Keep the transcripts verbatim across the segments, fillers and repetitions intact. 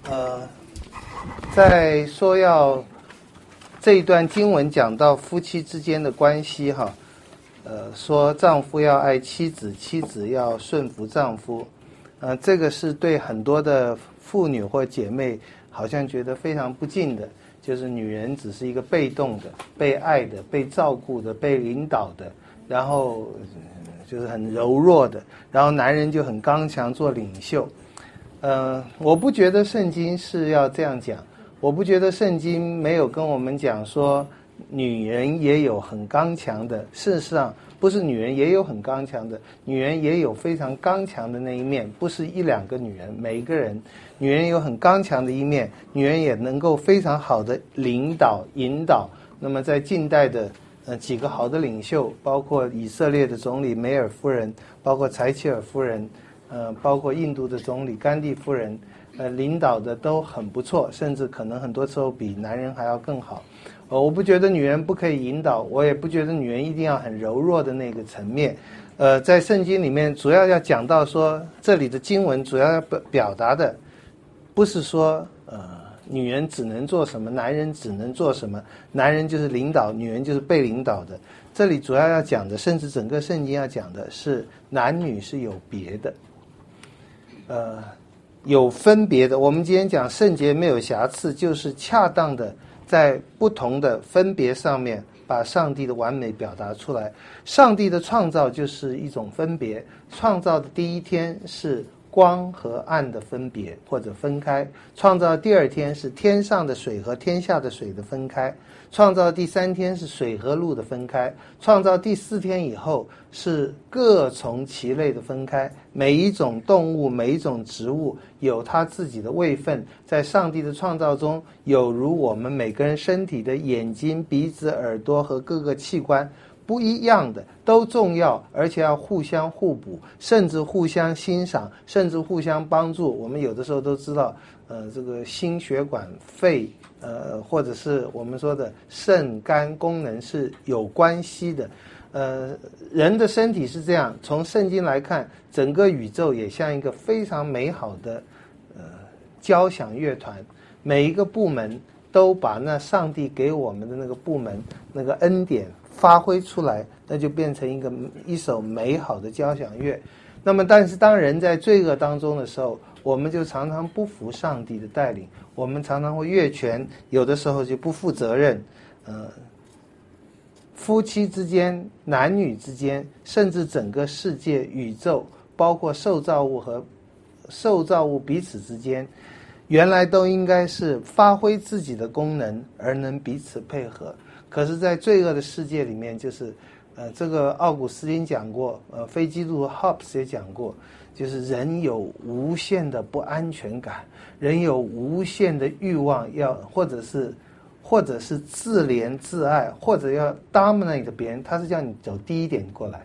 呃，在说要这一段经文讲到夫妻之间的关系哈，呃，说丈夫要爱妻子，妻子要顺服丈夫，呃，这个是对很多的妇女或姐妹好像觉得非常不敬的，就是女人只是一个被动的、被爱的、被照顾的、被领导的，然后就是很柔弱的，然后男人就很刚强做领袖。呃，我不觉得圣经是要这样讲，我不觉得圣经没有跟我们讲说女人也有很刚强的，事实上不是女人也有很刚强的，女人也有非常刚强的那一面，不是一两个女人，每一个人，女人有很刚强的一面，女人也能够非常好的领导引导。那么在近代的呃几个好的领袖，包括以色列的总理梅尔夫人，包括柴契尔夫人，呃，包括印度的总理甘地夫人，呃，领导的都很不错，甚至可能很多时候比男人还要更好。呃，我不觉得女人不可以引导，我也不觉得女人一定要很柔弱的那个层面。呃，在圣经里面主要要讲到说，这里的经文主要要表达的，不是说呃女人只能做什么，男人只能做什么，男人就是领导，女人就是被领导的。这里主要要讲的，甚至整个圣经要讲的是男女是有别的。呃，有分别的。我们今天讲圣洁没有瑕疵，就是恰当的在不同的分别上面把上帝的完美表达出来。上帝的创造就是一种分别，创造的第一天是光和暗的分别或者分开，创造第二天是天上的水和天下的水的分开，创造第三天是水和陆的分开，创造第四天以后是各从其类的分开。每一种动物，每一种植物有它自己的位分，在上帝的创造中，有如我们每个人身体的眼睛、鼻子、耳朵和各个器官不一样的，都重要，而且要互相互补，甚至互相欣赏，甚至互相帮助。我们有的时候都知道，呃，这个心血管、肺，呃，或者是我们说的肾、肝功能是有关系的。呃，人的身体是这样，从圣经来看，整个宇宙也像一个非常美好的呃交响乐团，每一个部门都把那上帝给我们的那个部门那个恩典发挥出来，那就变成一个一首美好的交响乐。那么但是当人在罪恶当中的时候，我们就常常不服上帝的带领，我们常常会越权，有的时候就不负责任。呃夫妻之间、男女之间，甚至整个世界、宇宙，包括受造物和受造物彼此之间，原来都应该是发挥自己的功能而能彼此配合。可是在罪恶的世界里面，就是呃，这个奥古斯丁讲过，呃，非基督徒 Hobbes 也讲过，就是人有无限的不安全感，人有无限的欲望要，或者是或者是自怜自爱，或者要 dominate 别人，他是叫你走低一点过来。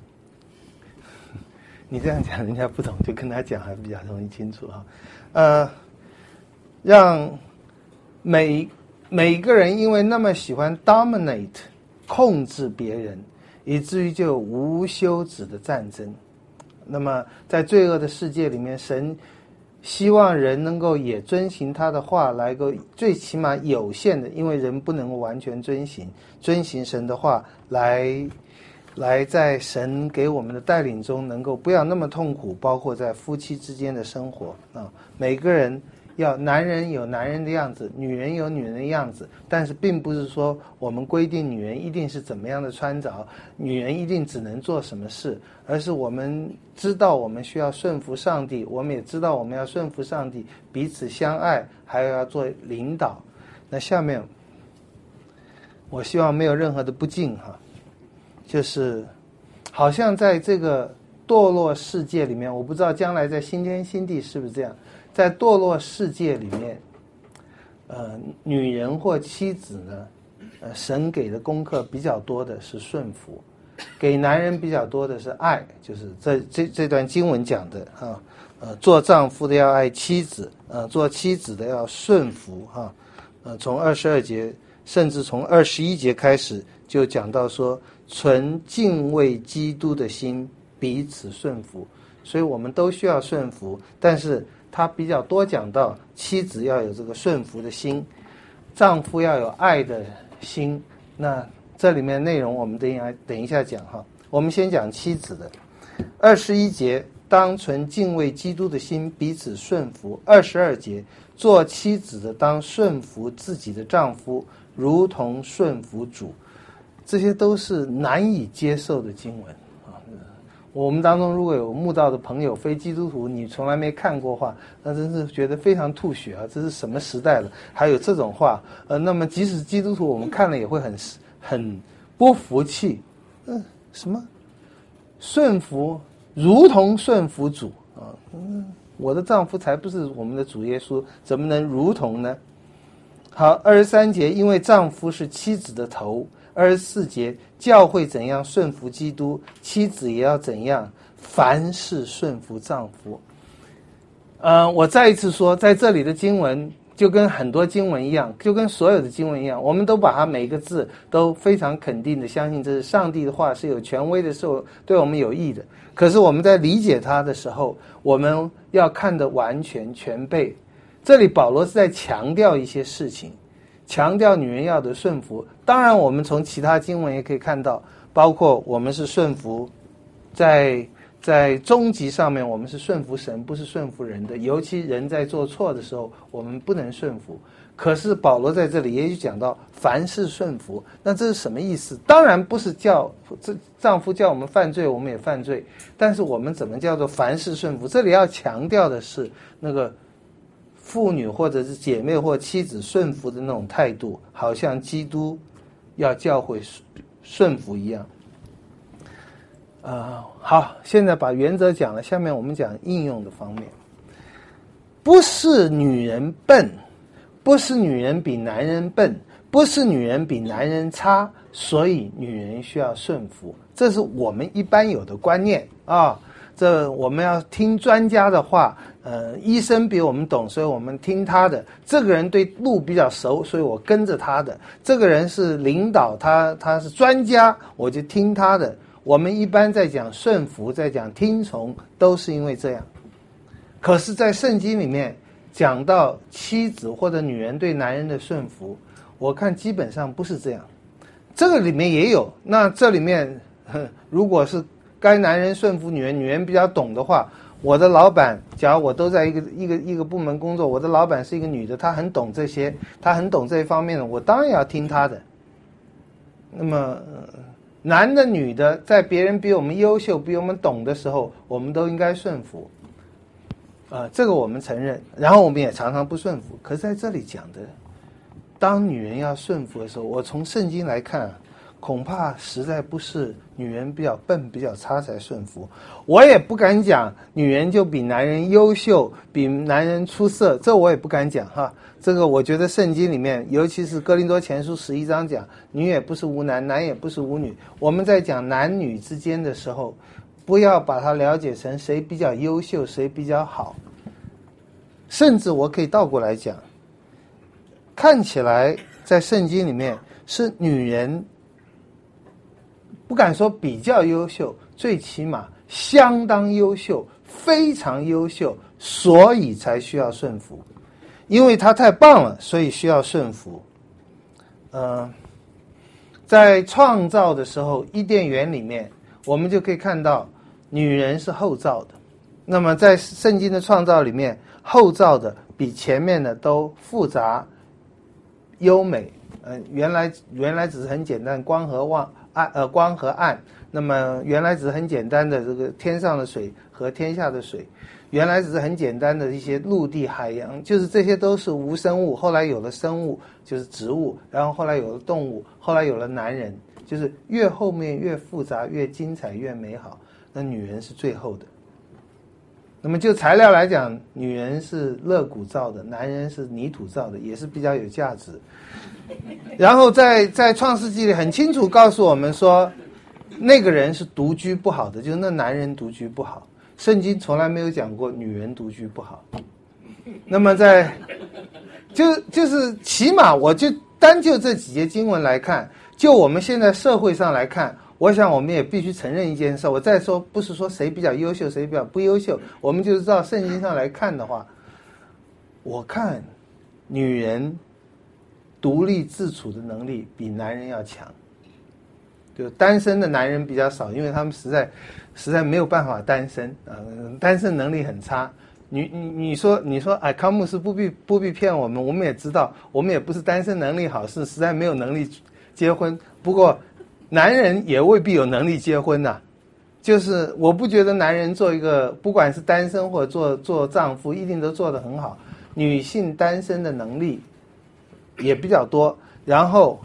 你这样讲人家不懂，就跟他讲还比较容易清楚哈。呃，让每每个人因为那么喜欢 dominate 控制别人，以至于就有无休止的战争。那么在罪恶的世界里面，神希望人能够也遵行他的话，来个最起码有限的，因为人不能够完全遵行遵行神的话，来来在神给我们的带领中能够不要那么痛苦，包括在夫妻之间的生活啊，每个人要，男人有男人的样子，女人有女人的样子，但是并不是说我们规定女人一定是怎么样的穿着，女人一定只能做什么事，而是我们知道我们需要顺服上帝，我们也知道我们要顺服上帝，彼此相爱，还有要做领导。那下面我希望没有任何的不敬哈，就是好像在这个堕落世界里面，我不知道将来在新天新地是不是这样，在堕落世界里面，呃，女人或妻子呢，呃，神给的功课比较多的是顺服，给男人比较多的是爱，就是这这这段经文讲的哈，呃，做丈夫的要爱妻子，呃，做妻子的要顺服哈，呃，从二十二节甚至从二十一节开始就讲到说，存敬畏基督的心，彼此顺服。所以我们都需要顺服，但是他比较多讲到妻子要有这个顺服的心，丈夫要有爱的心。那这里面内容我们等一下等一下讲哈。我们先讲妻子的。二十一节，当存敬畏基督的心，彼此顺服。二十二节，做妻子的当顺服自己的丈夫，如同顺服主。这些都是难以接受的经文啊。我们当中如果有慕道的朋友非基督徒，你从来没看过话，那真是觉得非常吐血啊！这是什么时代了，还有这种话？呃，那么即使基督徒，我们看了也会很很不服气。嗯、呃，什么顺服，如同顺服主啊？嗯，我的丈夫才不是我们的主耶稣，怎么能如同呢？好，二十三节，因为丈夫是妻子的头。二十四节，教会怎样顺服基督，妻子也要怎样，凡事顺服丈夫。呃，我再一次说，在这里的经文就跟很多经文一样，就跟所有的经文一样，我们都把它每一个字都非常肯定的相信这是上帝的话，是有权威的，是对我们有益的。可是我们在理解它的时候，我们要看得完全全备。这里保罗是在强调一些事情，强调女人要的顺服。当然我们从其他经文也可以看到，包括我们是顺服，在在终极上面我们是顺服神，不是顺服人的。尤其人在做错的时候，我们不能顺服。可是保罗在这里也讲到凡事顺服，那这是什么意思？当然不是叫这丈夫叫我们犯罪我们也犯罪，但是我们怎么叫做凡事顺服？这里要强调的是那个妇女或者是姐妹或妻子顺服的那种态度，好像基督要教会顺服一样。呃，好，现在把原则讲了，下面我们讲应用的方面。不是女人笨，不是女人比男人笨，不是女人比男人差，所以女人需要顺服。这是我们一般有的观念啊。这我们要听专家的话，呃，医生比我们懂，所以我们听他的。这个人对路比较熟，所以我跟着他的。这个人是领导，他他是专家，我就听他的。我们一般在讲顺服，在讲听从，都是因为这样。可是在圣经里面讲到妻子或者女人对男人的顺服，我看基本上不是这样。这个里面也有，那这里面如果是该男人顺服女人，女人比较懂的话，我的老板，假如我都在一个一个一个部门工作，我的老板是一个女的，她很懂这些，她很懂这一方面的，我当然要听她的。那么、呃、男的女的，在别人比我们优秀比我们懂的时候，我们都应该顺服啊、呃，这个我们承认，然后我们也常常不顺服。可是在这里讲的，当女人要顺服的时候，我从圣经来看，恐怕实在不是女人比较笨比较差才顺服。我也不敢讲女人就比男人优秀比男人出色，这我也不敢讲哈。这个我觉得圣经里面，尤其是哥林多前书十一章讲，女也不是无男，男也不是无女。我们在讲男女之间的时候，不要把它了解成谁比较优秀谁比较好。甚至我可以倒过来讲，看起来在圣经里面是女人不敢说比较优秀，最起码相当优秀，非常优秀，所以才需要顺服。因为她太棒了，所以需要顺服。呃，在创造的时候，伊甸园里面，我们就可以看到女人是后造的。那么在圣经的创造里面，后造的比前面的都复杂优美。呃，原来原来只是很简单，光和望暗呃光和暗。那么原来只是很简单的这个天上的水和天下的水，原来只是很简单的一些陆地海洋，就是这些都是无生物。后来有了生物，就是植物，然后后来有了动物，后来有了男人，就是越后面越复杂，越精彩，越美好。那女人是最后的。那么就材料来讲，女人是肋骨造的，男人是泥土造的，也是比较有价值。然后在在创世纪里很清楚告诉我们说，那个人是独居不好的，就是那男人独居不好。圣经从来没有讲过女人独居不好。那么在就就是起码我就单就这几节经文来看，就我们现在社会上来看，我想我们也必须承认一件事。我再说不是说谁比较优秀谁比较不优秀，我们就知道圣经上来看的话， 我看女人独立自处的能力比男人要强。就单身的男人比较少，因为他们实在实在没有办法单身啊、呃，单身能力很差。你你你说你说哎，康牧师不必不必骗我们，我们也知道，我们也不是单身能力好，是实在没有能力结婚。不过男人也未必有能力结婚呐、啊。就是我不觉得男人做一个不管是单身或者做做丈夫，一定都做得很好。女性单身的能力也比较多，然后。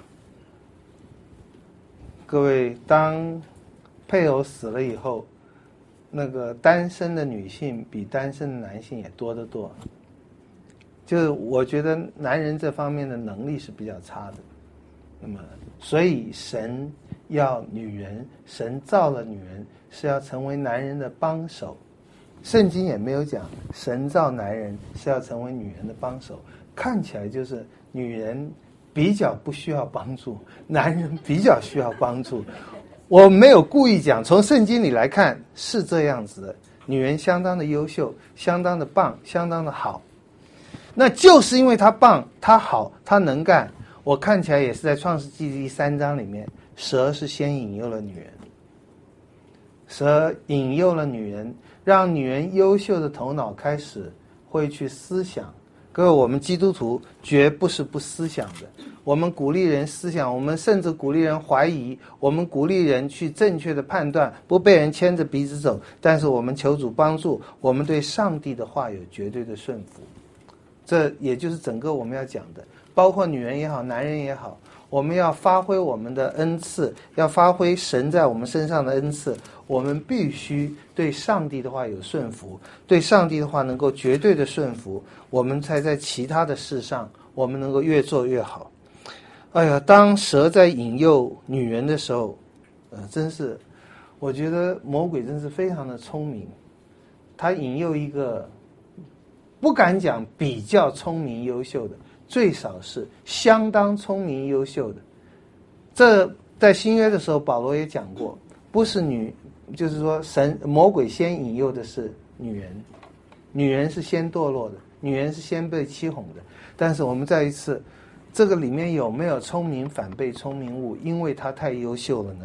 各位，当配偶死了以后，那个单身的女性比单身的男性也多得多。就是我觉得男人这方面的能力是比较差的。那么，所以神要女人，神造了女人是要成为男人的帮手。圣经也没有讲神造男人是要成为女人的帮手，看起来就是女人比较不需要帮助，男人比较需要帮助。我没有故意讲，从圣经里来看是这样子的。女人相当的优秀，相当的棒，相当的好。那就是因为她棒，她好，她能干。我看起来也是在创世纪第三章里面，蛇是先引诱了女人，蛇引诱了女人，让女人优秀的头脑开始会去思想。各位，我们基督徒绝不是不思想的，我们鼓励人思想，我们甚至鼓励人怀疑，我们鼓励人去正确的判断，不被人牵着鼻子走。但是我们求主帮助，我们对上帝的话有绝对的顺服。这也就是整个我们要讲的，包括女人也好，男人也好，我们要发挥我们的恩赐，要发挥神在我们身上的恩赐，我们必须对上帝的话有顺服，对上帝的话能够绝对的顺服，我们才在其他的事上我们能够越做越好。哎呀，当蛇在引诱女人的时候，呃，真是我觉得魔鬼真是非常的聪明，他引诱一个不敢讲比较聪明优秀的，最少是相当聪明优秀的。这在新约的时候保罗也讲过，不是女就是说神魔鬼先引诱的是女人，女人是先堕落的，女人是先被欺哄的。但是我们再一次，这个里面有没有聪明反被聪明误？因为她太优秀了呢。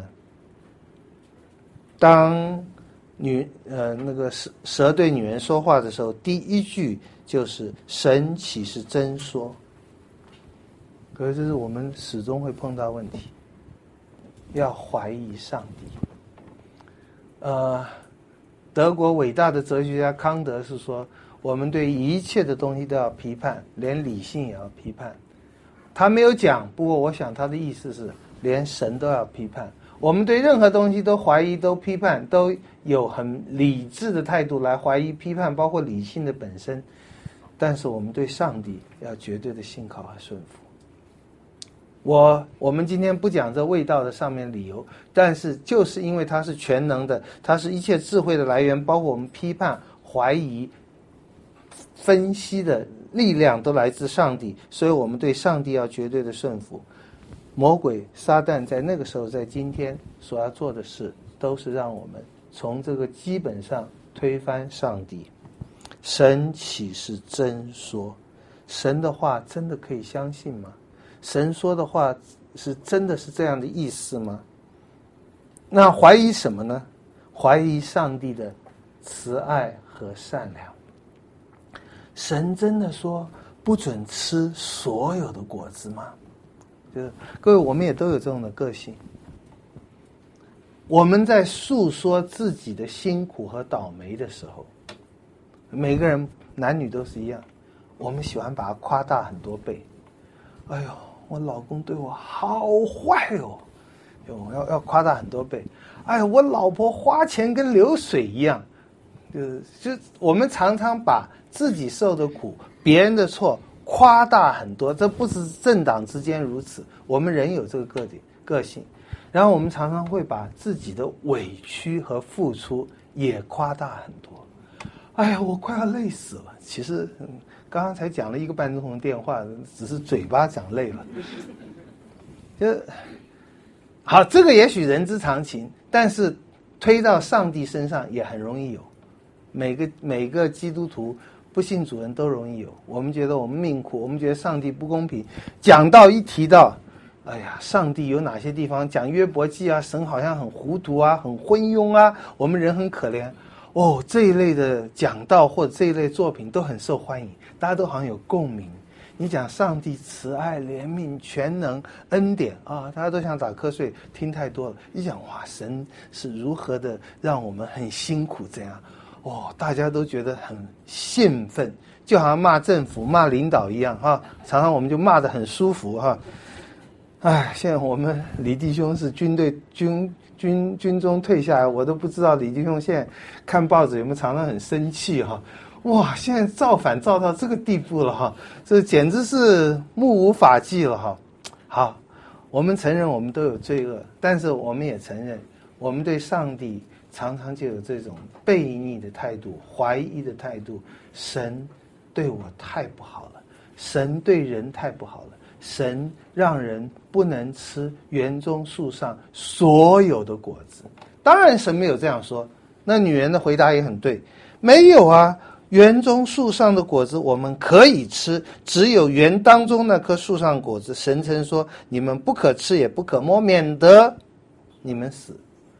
当女呃那个蛇蛇对女人说话的时候，第一句就是神岂是真说？可是这是我们始终会碰到问题，要怀疑上帝。呃，德国伟大的哲学家康德是说，我们对一切的东西都要批判，连理性也要批判。他没有讲，不过我想他的意思是，连神都要批判。我们对任何东西都怀疑、都批判，都有很理智的态度来怀疑、批判，包括理性的本身。但是我们对上帝要绝对的信靠和顺服。我我们今天不讲这味道的上面理由，但是就是因为它是全能的，它是一切智慧的来源，包括我们批判、怀疑、分析的力量都来自上帝，所以我们对上帝要绝对的顺服。魔鬼撒旦在那个时候，在今天所要做的事，都是让我们从这个基本上推翻上帝。神岂是真说？神的话真的可以相信吗？神说的话是真的是这样的意思吗？那怀疑什么呢？怀疑上帝的慈爱和善良。神真的说不准吃所有的果子吗？就是各位，我们也都有这种的个性。我们在诉说自己的辛苦和倒霉的时候，每个人男女都是一样，我们喜欢把它夸大很多倍。哎呦，我老公对我好坏哦，我要要夸大很多倍。哎，我老婆花钱跟流水一样，就是就我们常常把自己受的苦、别人的错夸大很多，这不是政党之间如此，我们人有这个个体个性。然后我们常常会把自己的委屈和付出也夸大很多。哎呀，我快要累死了。其实，嗯，刚刚才讲了一个半钟头的电话，只是嘴巴讲累了。就好，这个也许人之常情，但是推到上帝身上也很容易有。每个每个基督徒不信主人都容易有。我们觉得我们命苦，我们觉得上帝不公平。讲到一提到，哎呀，上帝有哪些地方讲约伯记啊，神好像很糊涂啊，很昏庸啊，我们人很可怜。哦，这一类的讲道或者这一类作品都很受欢迎，大家都好像有共鸣。你讲上帝慈爱、怜悯、全能、恩典啊，大家都想打瞌睡，听太多了。一讲哇，神是如何的让我们很辛苦，这样哦，大家都觉得很兴奋，就好像骂政府、骂领导一样哈。常常我们就骂得很舒服哈。哎，现在我们李弟兄是军队军军军中退下来，我都不知道李弟兄现在看报纸有没有常常很生气哈。哇，现在造反造到这个地步了哈，这简直是目无法纪了哈。好，我们承认我们都有罪恶，但是我们也承认，我们对上帝常常就有这种悖逆的态度、怀疑的态度。神对我太不好了，神对人太不好了，神让人不能吃园中树上所有的果子。当然神没有这样说，那女人的回答也很对，没有啊，园中树上的果子我们可以吃，只有园当中那棵树上的果子，神曾说你们不可吃也不可摸，免得你们死。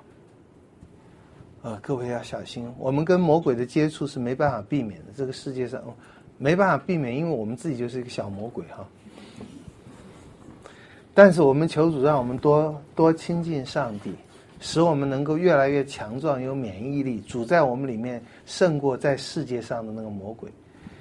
呃，各位要小心，我们跟魔鬼的接触是没办法避免的，这个世界上、哦、没办法避免，因为我们自己就是一个小魔鬼哈。但是我们求主让我们多多亲近上帝，使我们能够越来越强壮，有免疫力，主在我们里面胜过在世界上的那个魔鬼。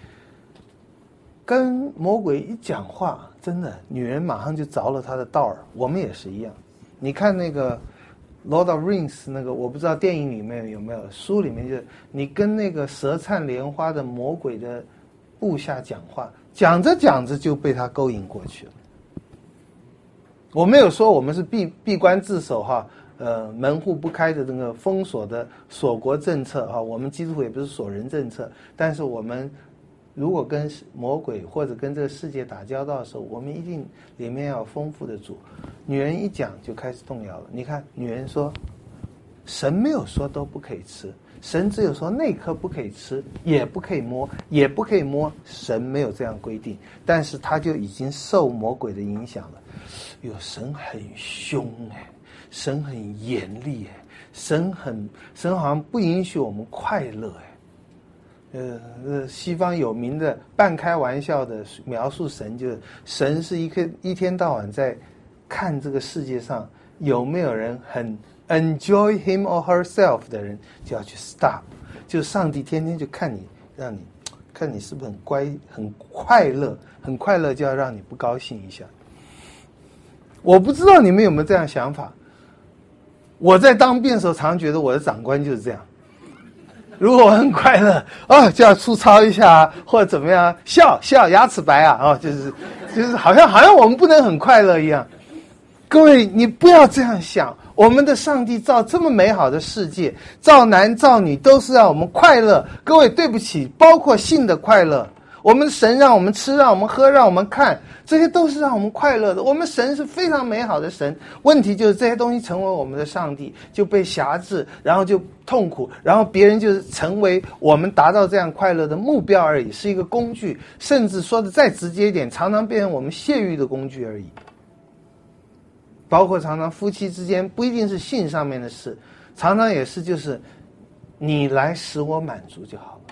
跟魔鬼一讲话，真的女人马上就着了他的道儿。我们也是一样，你看那个 Lord of Rings 那个，我不知道电影里面有没有，书里面就是你跟那个舌灿莲花的魔鬼的部下讲话，讲着讲着就被他勾引过去了。我没有说我们是闭闭关自守哈，呃，门户不开的那个封锁的锁国政策哈，我们基督徒也不是锁人政策，但是我们如果跟魔鬼或者跟这个世界打交道的时候，我们一定里面要有丰富的主。女人一讲就开始动摇了，你看女人说神没有说都不可以吃，神只有说那颗不可以吃，也不可以摸，也不可以摸，神没有这样规定，但是他就已经受魔鬼的影响了。哟，神很凶哎，神很严厉哎，神很神好像不允许我们快乐哎。呃呃，西方有名的半开玩笑的描述神，就是神是一个一天到晚在看这个世界上有没有人很 enjoy him or herself 的人，就要去 stop。就是上帝天天就看你，让你看你是不是很乖、很快乐，很快乐就要让你不高兴一下。我不知道你们有没有这样想法。我在当兵的时候，常常觉得我的长官就是这样。如果我很快乐哦，就要粗糙一下，或者怎么样，笑笑牙齿白啊，哦，就是就是好像好像我们不能很快乐一样。各位，你不要这样想。我们的上帝造这么美好的世界，造男造女都是让我们快乐。各位，对不起，包括性的快乐。我们神让我们吃，让我们喝，让我们看，这些都是让我们快乐的。我们神是非常美好的神，问题就是这些东西成为我们的上帝，就被辖制，然后就痛苦，然后别人就是成为我们达到这样快乐的目标而已，是一个工具，甚至说的再直接一点，常常变成我们泄欲的工具而已。包括常常夫妻之间不一定是性上面的事，常常也是就是你来使我满足就好了。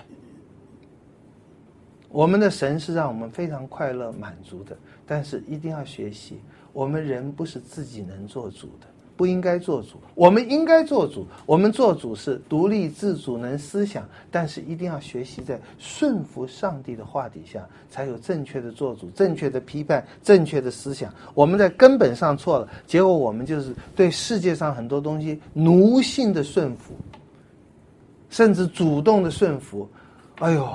我们的神是让我们非常快乐满足的，但是一定要学习，我们人不是自己能做主的，不应该做主。我们应该做主，我们做主是独立自主能思想，但是一定要学习在顺服上帝的话底下，才有正确的做主，正确的批判，正确的思想。我们在根本上错了，结果我们就是对世界上很多东西奴性的顺服，甚至主动的顺服。哎呦，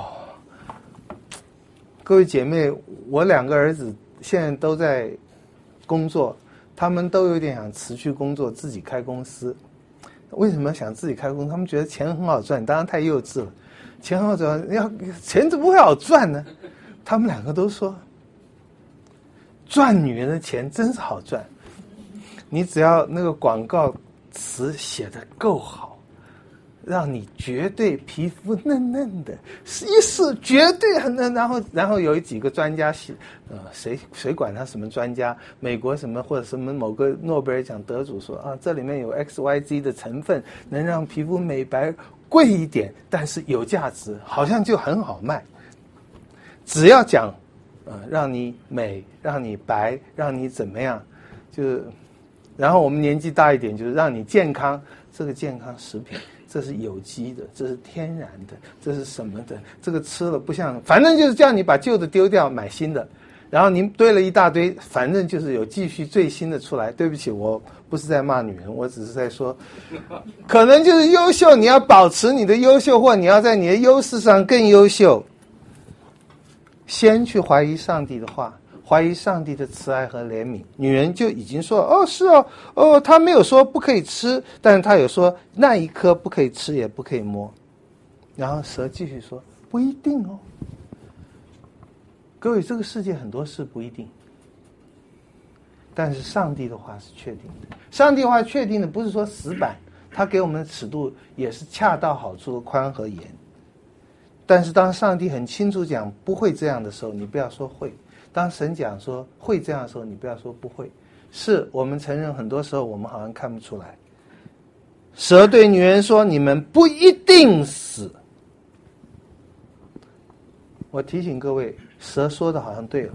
各位姐妹，我两个儿子现在都在工作，他们都有点想辞去工作，自己开公司。为什么想自己开公司？他们觉得钱很好赚，当然太幼稚了。钱很好赚，要钱怎么会好赚呢？他们两个都说，赚女人的钱真是好赚。你只要那个广告词写得够好， 让你绝对皮肤嫩嫩的，一试绝对很嫩。然后，然后有几个专家，呃，谁谁管他什么专家？美国什么或者什么某个诺贝尔奖得主说啊，这里面有 X Y Z 的成分，能让皮肤美白，贵一点，但是有价值，好像就很好卖。只要讲，呃，让你美，让你白，让你怎么样，就是，然后我们年纪大一点，就是让你健康。这个健康食品，这是有机的，这是天然的，这是什么的？这个吃了不像，反正就是叫你把旧的丢掉，买新的。然后您堆了一大堆，反正就是有继续最新的出来。对不起，我不是在骂女人，我只是在说，可能就是优秀，你要保持你的优秀，或你要在你的优势上更优秀。先去怀疑上帝的话，怀疑上帝的慈爱和怜悯。女人就已经说，哦，是哦，哦，他没有说不可以吃，但是他有说那一颗不可以吃，也不可以摸。然后蛇继续说，不一定哦。各位，这个世界很多事不一定，但是上帝的话是确定的。上帝的话确定的不是说死板，他给我们的尺度也是恰到好处的宽和严。但是当上帝很清楚讲不会这样的时候，你不要说会；当神讲说会这样的时候，你不要说不会。是我们承认很多时候我们好像看不出来。蛇对女人说，你们不一定死。我提醒各位，蛇说的好像对了。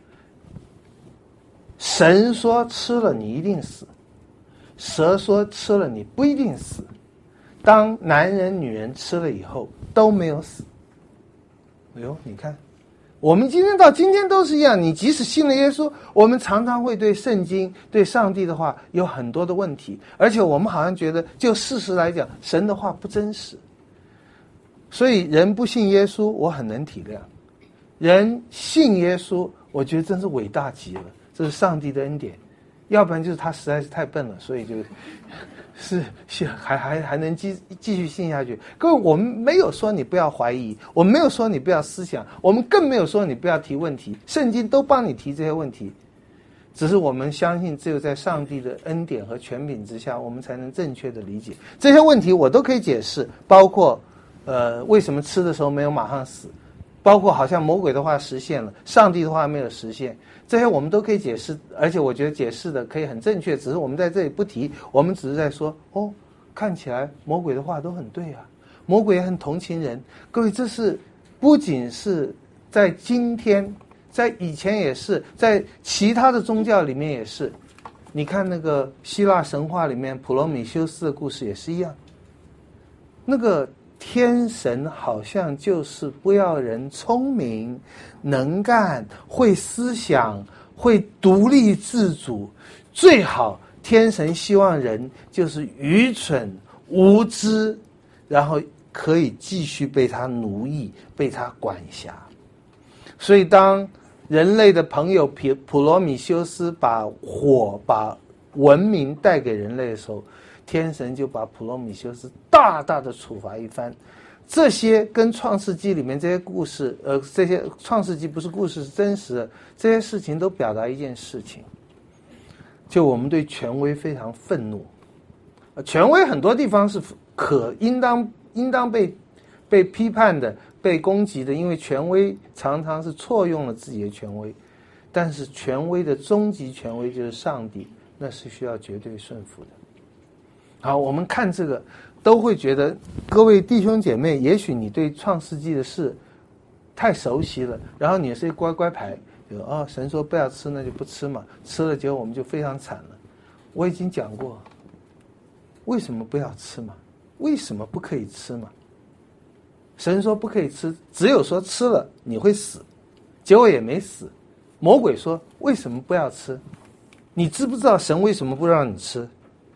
神说吃了你一定死，蛇说吃了你不一定死。当男人女人吃了以后都没有死。哎呦，你看，我们今天到今天都是一样。你即使信了耶稣，我们常常会对圣经、对上帝的话有很多的问题，而且我们好像觉得，就事实来讲，神的话不真实。所以人不信耶稣，我很能体谅；人信耶稣，我觉得真是伟大极了，这是上帝的恩典。要不然就是他实在是太笨了，所以就是是还还还能继继续信下去。各位，我们没有说你不要怀疑，我们没有说你不要思想，我们更没有说你不要提问题。圣经都帮你提这些问题，只是我们相信，只有在上帝的恩典和权柄之下，我们才能正确的理解这些问题。我都可以解释，包括呃为什么吃的时候没有马上死，包括好像魔鬼的话实现了，上帝的话没有实现。这些我们都可以解释，而且我觉得解释的可以很正确，只是我们在这里不提，我们只是在说，哦，看起来魔鬼的话都很对啊，魔鬼也很同情人。各位，这是不仅是在今天，在以前也是，在其他的宗教里面也是。你看那个希腊神话里面普罗米修斯的故事也是一样，那个天神好像就是不要人聪明、能干、会思想、会独立自主，最好天神希望人就是愚蠢、无知，然后可以继续被他奴役、被他管辖。所以当人类的朋友普普罗米修斯把火、把文明带给人类的时候，天神就把普罗米修斯大大的处罚一番。这些跟创世纪里面这些故事，呃，这些创世纪不是故事，是真实的，这些事情都表达一件事情，就我们对权威非常愤怒。呃、权威很多地方是可应当应当被被批判的、被攻击的，因为权威常常是错用了自己的权威。但是权威的终极权威就是上帝，那是需要绝对顺服的。好，我们看这个都会觉得，各位弟兄姐妹，也许你对创世纪的事太熟悉了，然后你是一个乖乖牌，就哦，神说不要吃，那就不吃嘛，吃了结果我们就非常惨了。我已经讲过，为什么不要吃嘛？为什么不可以吃嘛？神说不可以吃，只有说吃了你会死，结果也没死。魔鬼说为什么不要吃？你知不知道神为什么不让你吃？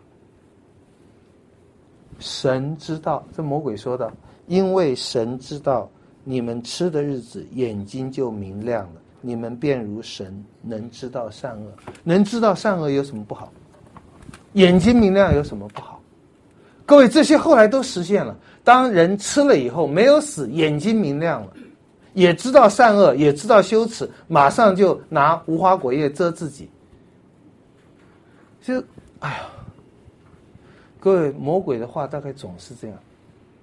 神知道，这魔鬼说的，因为神知道你们吃的日子眼睛就明亮了，你们便如神，能知道善恶。能知道善恶有什么不好？眼睛明亮有什么不好？各位，这些后来都实现了。当人吃了以后没有死，眼睛明亮了，也知道善恶，也知道羞耻，马上就拿无花果叶遮自己。就哎呀，各位，魔鬼的话大概总是这样。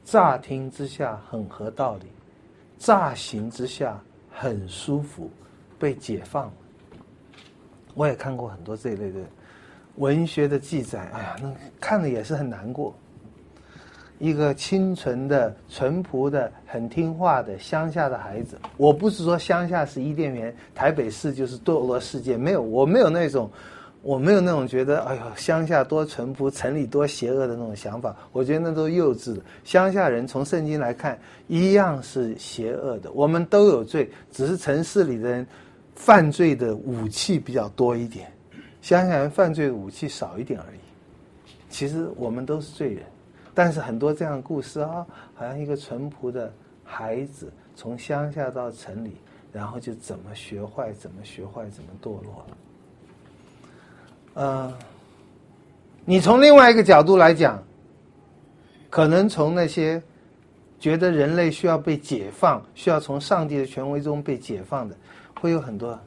乍听之下很合道理，乍行之下很舒服，被解放了。我也看过很多这一类的文学的记载，哎呀，那看了也是很难过。一个清纯的、淳朴的、很听话的乡下的孩子，我不是说乡下是伊甸园，台北市就是堕落世界，没有，我没有那种，我没有那种觉得，哎呦，乡下多淳朴，城里多邪恶的那种想法，我觉得那都幼稚的。乡下人从圣经来看，一样是邪恶的，我们都有罪，只是城市里的人犯罪的武器比较多一点，乡下人犯罪的武器少一点而已。其实我们都是罪人。但是很多这样的故事啊，好像一个淳朴的孩子从乡下到城里，然后就怎么学坏，怎么学坏，怎么堕落了。呃，你从另外一个角度来讲，可能从那些觉得人类需要被解放，需要从上帝的权威中被解放的，会有很多，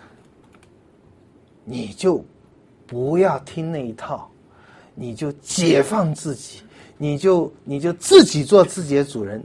你就不要听那一套，你就解放自己。你就你就自己做自己的主人。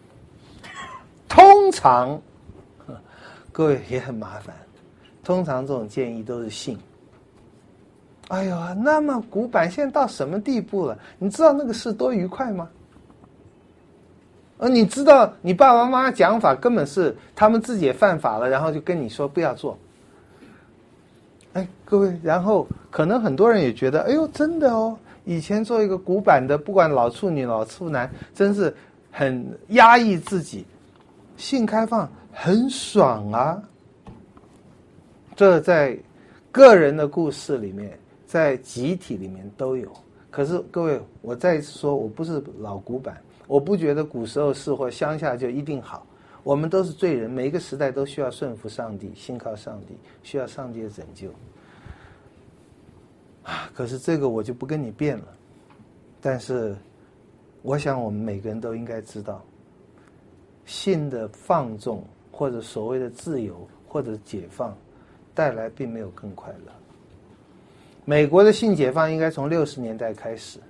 通常，各位也很麻烦。通常这种建议都是信。哎呦，那么古板现在到什么地步了？你知道那个事多愉快吗？而你知道你爸爸妈妈讲法根本是他们自己也犯法了，然后就跟你说不要做。哎，各位，然后可能很多人也觉得，哎呦，真的哦。以前做一个古板的，不管老处女老处男，真是很压抑自己，性开放很爽啊。这在个人的故事里面，在集体里面都有。可是各位，我再一次说，我不是老古板，我不觉得古时候是或乡下就一定好。我们都是罪人，每一个时代都需要顺服上帝，信靠上帝，需要上帝的拯救。可是这个我就不跟你辩了，但是我想我们每个人都应该知道，性的放纵或者所谓的自由或者解放带来并没有更快乐。美国的性解放应该从六十年代开始，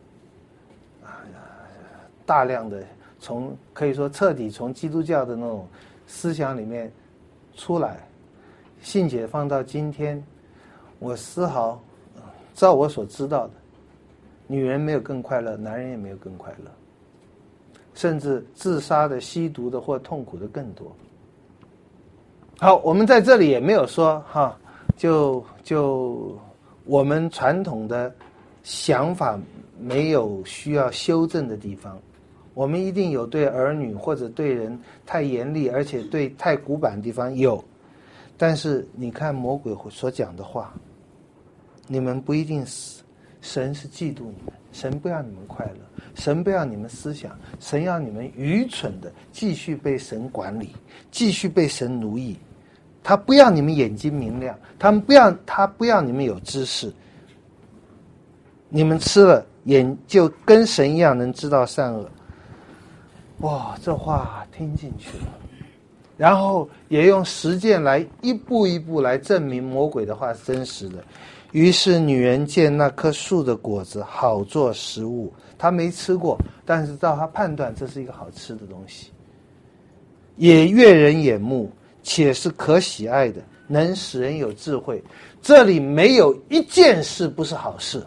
大量的从可以说彻底从基督教的那种思想里面出来，性解放到今天，我丝毫照我所知道的，女人没有更快乐，男人也没有更快乐，甚至自杀的、吸毒的或痛苦的更多。好，我们在这里也没有说哈，就就我们传统的想法没有需要修正的地方，我们一定有对儿女或者对人太严厉，而且对太古板的地方有。但是你看魔鬼所讲的话，你们不一定死，神是嫉妒你们，神不要你们快乐，神不要你们思想，神要你们愚蠢的继续被神管理，继续被神奴役。他不要你们眼睛明亮，他们不要他不要你们有知识，你们吃了眼就跟神一样能知道善恶。哇，这话听进去了，然后也用实践来一步一步来证明魔鬼的话是真实的。于是女人见那棵树的果子好做食物，她没吃过，但是照她判断这是一个好吃的东西，也悦人眼目，且是可喜爱的，能使人有智慧。这里没有一件事不是好事，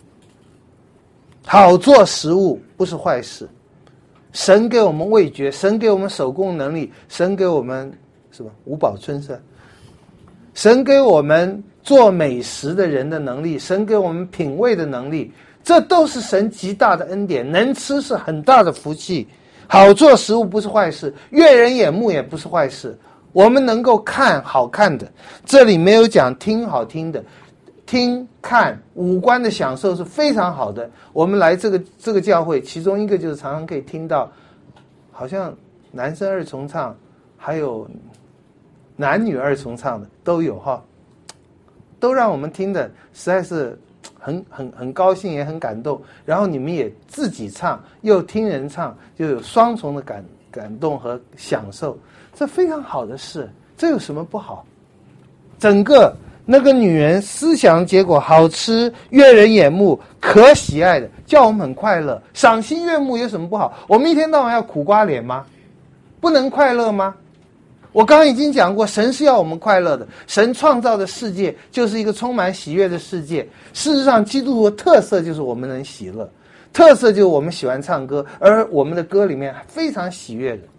好做食物不是坏事。神给我们味觉，神给我们手工能力，神给我们什么五宝春生，神给我们做美食的人的能力，神给我们品味的能力，这都是神极大的恩典。能吃是很大的福气，好做食物不是坏事，悦人眼目也不是坏事。我们能够看好看的，这里没有讲听好听的，听看五官的享受是非常好的。我们来这个这个教会，其中一个就是常常可以听到，好像男生二重唱，还有男女二重唱的都有哈，都让我们听的实在是很很很高兴，也很感动。然后你们也自己唱，又听人唱，就有双重的感感动和享受，这非常好的事，这有什么不好？整个那个女人思想结果好吃，悦人眼目，可喜爱的，叫我们很快乐，赏心悦目有什么不好？我们一天到晚要苦瓜脸吗？不能快乐吗？我刚刚已经讲过，神是要我们快乐的，神创造的世界就是一个充满喜悦的世界。事实上，基督徒的特色就是我们能喜乐，特色就是我们喜欢唱歌，而我们的歌里面非常喜悦的。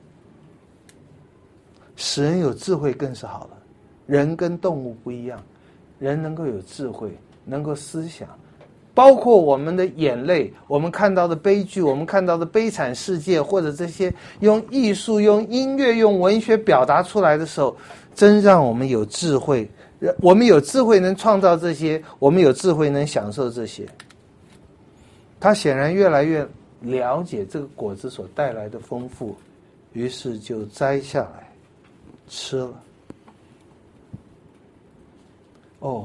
使人有智慧更是好了。人跟动物不一样，人能够有智慧，能够思想，包括我们的眼泪，我们看到的悲剧，我们看到的悲惨世界，或者这些用艺术、用音乐、用文学表达出来的时候，真让我们有智慧。我们有智慧能创造这些，我们有智慧能享受这些。他显然越来越了解这个果子所带来的丰富，于是就摘下来吃了。哦，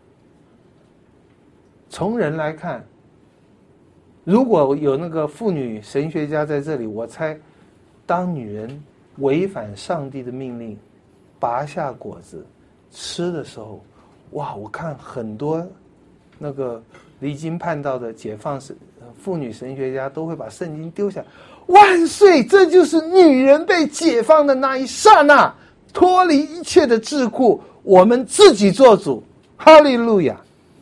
从人来看，如果有那个妇女神学家在这里，我猜，当女人违反上帝的命令，拔下果子吃的时候，哇！我看很多那个离经叛道的解放神妇女神学家都会把圣经丢下。万岁！这就是女人被解放的那一刹那，脱离一切的桎梏，我们自己做主。哈利路亚！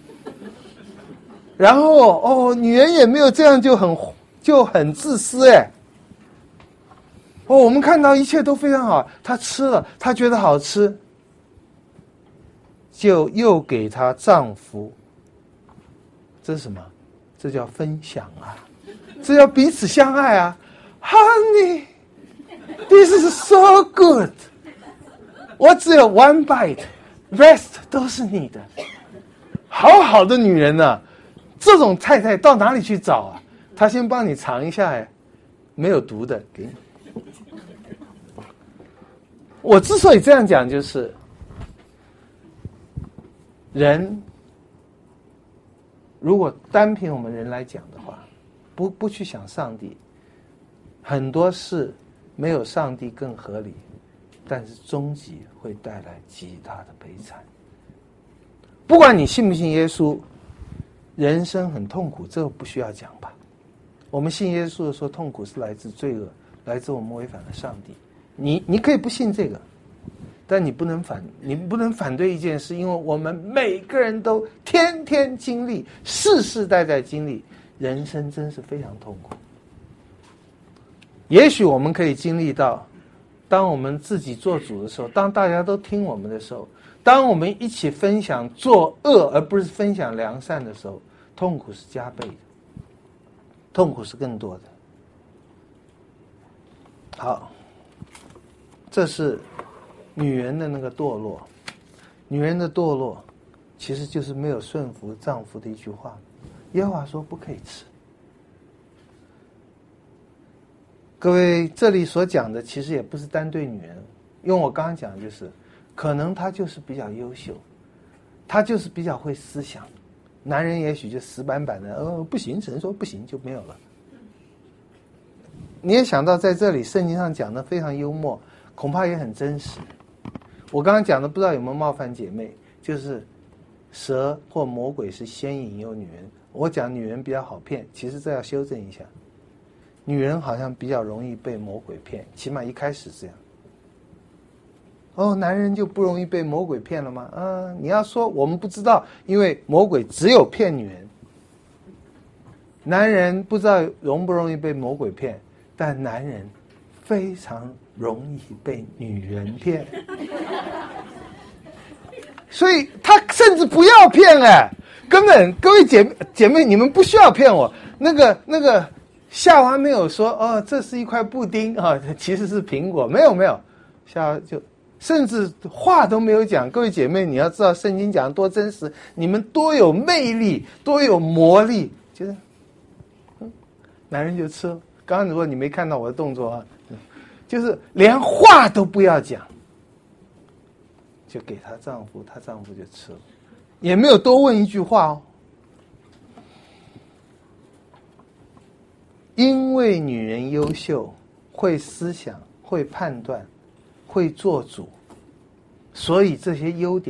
然后哦，女人也没有这样就很就很自私哎。哦，我们看到一切都非常好，她吃了，她觉得好吃，就又给她丈夫。这是什么？这叫分享啊，这叫彼此相爱啊。Honey, this is so good. 我只有 one bite, rest 都是你的。好好的女人啊，这种太太到哪里去找啊？她先帮你尝一下哎，没有毒的，给你。我之所以这样讲，就是人如果单凭我们人来讲的话，不不去想上帝，很多事没有上帝更合理，但是终极会带来极大的悲惨。不管你信不信耶稣，人生很痛苦，这个不需要讲吧？我们信耶稣的时候，痛苦是来自罪恶，来自我们违反了上帝。你你可以不信这个，但你不能反，你不能反对一件事，因为我们每个人都天天经历，世世代代经历，人生真是非常痛苦。也许我们可以经历到，当我们自己做主的时候，当大家都听我们的时候，当我们一起分享作恶而不是分享良善的时候，痛苦是加倍的，痛苦是更多的。好，这是女人的那个堕落，女人的堕落其实就是没有顺服丈夫的一句话，耶和华说不可以吃。各位，这里所讲的其实也不是单对女人，因为我刚刚讲的就是，可能她就是比较优秀，她就是比较会思想，男人也许就死板板的，哦，不行，神说不行就没有了。你也想到在这里圣经上讲的非常幽默，恐怕也很真实。我刚刚讲的不知道有没有冒犯姐妹，就是蛇或魔鬼是先引诱女人，我讲女人比较好骗，其实这要修正一下，女人好像比较容易被魔鬼骗，起码一开始这样。哦，男人就不容易被魔鬼骗了吗？啊，你要说我们不知道，因为魔鬼只有骗女人，男人不知道容不容易被魔鬼骗，但男人非常容易被女人骗，所以他甚至不要骗哎，根本各位姐妹姐妹你们不需要骗我，那个那个夏娃没有说哦这是一块布丁啊，其实是苹果，没有没有，夏娃就甚至话都没有讲。各位姐妹，你要知道圣经讲多真实，你们多有魅力，多有魔力，就是嗯，男人就吃了。刚刚如果你没看到我的动作啊，就是连话都不要讲，就给她丈夫，她丈夫就吃了，也没有多问一句话哦。因为女人优秀，会思想，会判断，会做主，所以这些优点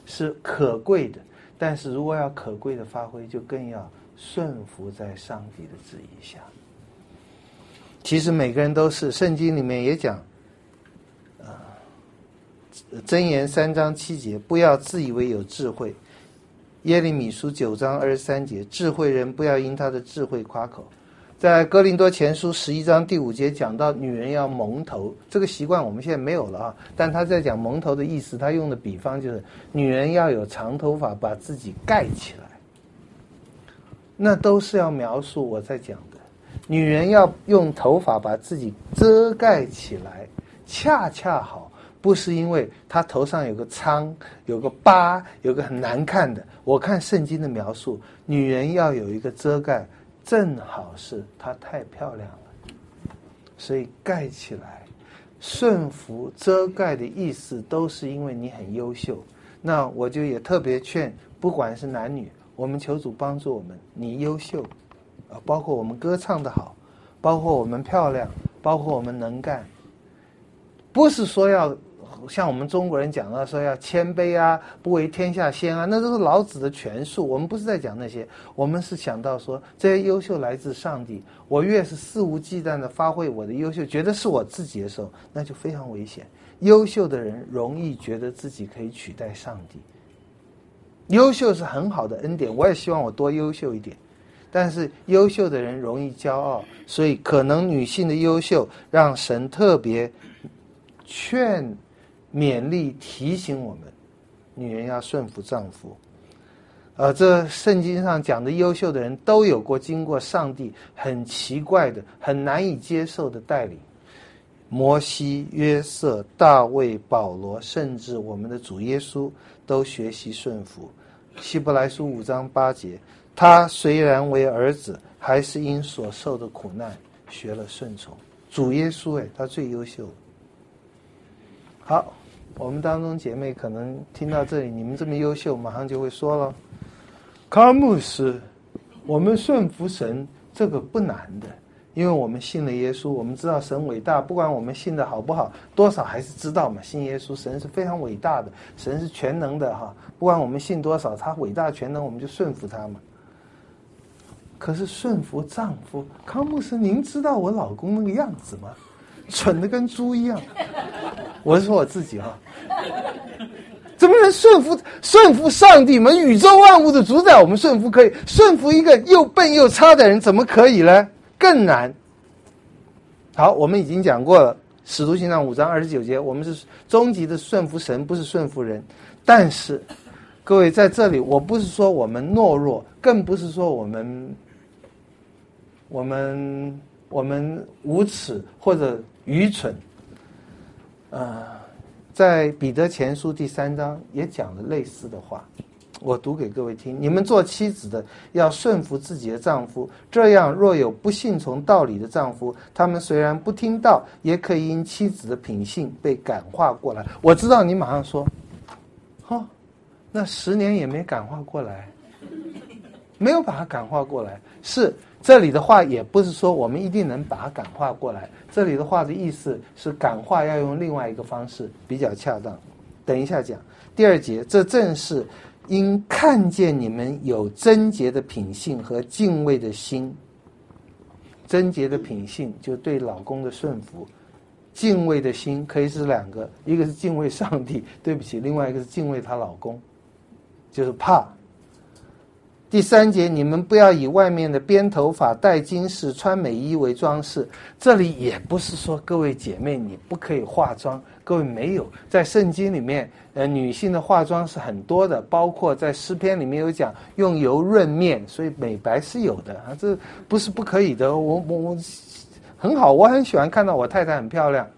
是可贵的，但是如果要可贵的发挥，就更要顺服在上帝的旨意下。其实每个人都是，圣经里面也讲，呃，箴言三章七节，不要自以为有智慧。耶利米书九章二十三节，智慧人不要因他的智慧夸口。在哥林多前书十一章第五节讲到女人要蒙头，这个习惯我们现在没有了啊，但他在讲蒙头的意思，他用的比方就是女人要有长头发把自己盖起来，那都是要描述我在讲的，女人要用头发把自己遮盖起来，恰恰好不是因为她头上有个疮有个疤有个很难看的，我看圣经的描述，女人要有一个遮盖，正好是她太漂亮了，所以盖起来。顺服遮盖的意思都是因为你很优秀。那我就也特别劝，不管是男女，我们求主帮助我们，你优秀，包括我们歌唱得好，包括我们漂亮，包括我们能干，不是说要像我们中国人讲到说要谦卑啊，不为天下先啊，那都是老子的权术，我们不是在讲那些，我们是想到说这些优秀来自上帝，我越是肆无忌惮的发挥我的优秀，觉得是我自己的时候，那就非常危险。优秀的人容易觉得自己可以取代上帝，优秀是很好的恩典，我也希望我多优秀一点，但是优秀的人容易骄傲，所以可能女性的优秀让神特别劝勉励提醒我们，女人要顺服丈夫。呃，这圣经上讲的优秀的人都有过经过上帝很奇怪的很难以接受的带领，摩西、约瑟、大卫、保罗，甚至我们的主耶稣都学习顺服。希伯来书五章八节，他虽然为儿子，还是因所受的苦难学了顺从。主耶稣，哎，他最优秀。好，我们当中姐妹可能听到这里，你们这么优秀，马上就会说了，卡牧师，我们顺服神这个不难的，因为我们信了耶稣，我们知道神伟大，不管我们信的好不好，多少还是知道嘛，信耶稣，神是非常伟大的，神是全能的哈，不管我们信多少，他伟大全能，我们就顺服他嘛。可是顺服丈夫，康牧师，您知道我老公那个样子吗？蠢得跟猪一样。我是说我自己哈，怎么能顺服顺服上帝嘛？宇宙万物的主宰，我们顺服可以，顺服一个又笨又差的人，怎么可以呢？更难。好，我们已经讲过了，使徒行传五章二十九节，我们是终极的顺服神，不是顺服人。但是各位在这里，我不是说我们懦弱，更不是说我们我们我们无耻或者愚蠢。呃，在彼得前书第三章也讲了类似的话，我读给各位听。你们做妻子的要顺服自己的丈夫，这样若有不信从道理的丈夫，他们虽然不听道，也可以因妻子的品性被感化过来。我知道你马上说，哦，那十年也没感化过来，没有把他感化过来。是这里的话也不是说我们一定能把它感化过来，这里的话的意思是感化要用另外一个方式比较恰当，等一下讲。第二节，这正是因看见你们有贞洁的品性和敬畏的心。贞洁的品性就对老公的顺服，敬畏的心可以是两个，一个是敬畏上帝，对不起，另外一个是敬畏她老公，就是怕。第三节，你们不要以外面的编头发、戴金饰、穿美衣为装饰。这里也不是说各位姐妹你不可以化妆，各位没有，在圣经里面，呃，女性的化妆是很多的，包括在诗篇里面有讲用油润面，所以美白是有的啊，这不是不可以的。我我我很好，我很喜欢看到我太太很漂亮，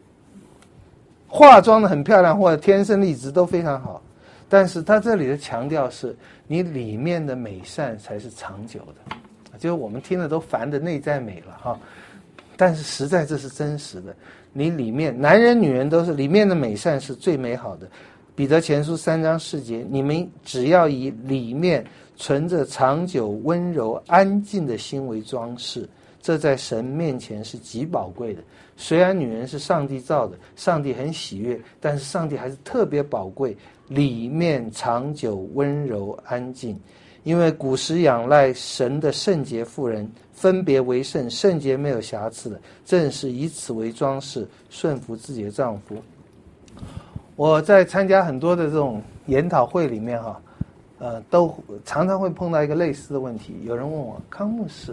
化妆的很漂亮或者天生丽质都非常好。但是他这里的强调是你里面的美善才是长久的，就是我们听了都烦的内在美了哈，但是实在这是真实的，你里面男人女人都是里面的美善是最美好的。彼得前书三章四节，你们只要以里面存着长久温柔安静的心为装饰，这在神面前是极宝贵的。 虽然女人是上帝造的，上帝很喜悦，但是上帝还是特别宝贵，里面长久温柔安静。因为古时仰赖神的圣洁妇人，分别为圣，圣洁没有瑕疵的，正是以此为装饰，顺服自己的丈夫。我在参加很多的这种研讨会里面哈，呃，都常常会碰到一个类似的问题。有人问我，康牧师，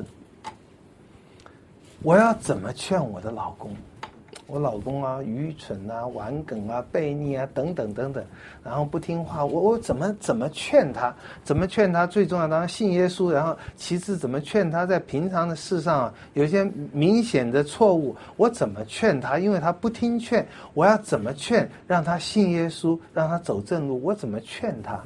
我要怎么劝我的老公？我老公啊，愚蠢啊，顽梗啊，悖逆啊，等等等等，然后不听话，我我怎么怎么劝他？怎么劝他？最重要当然信耶稣，然后其次怎么劝他在平常的事上啊，有一些明显的错误，我怎么劝他？因为他不听劝，我要怎么劝让他信耶稣，让他走正路？我怎么劝他？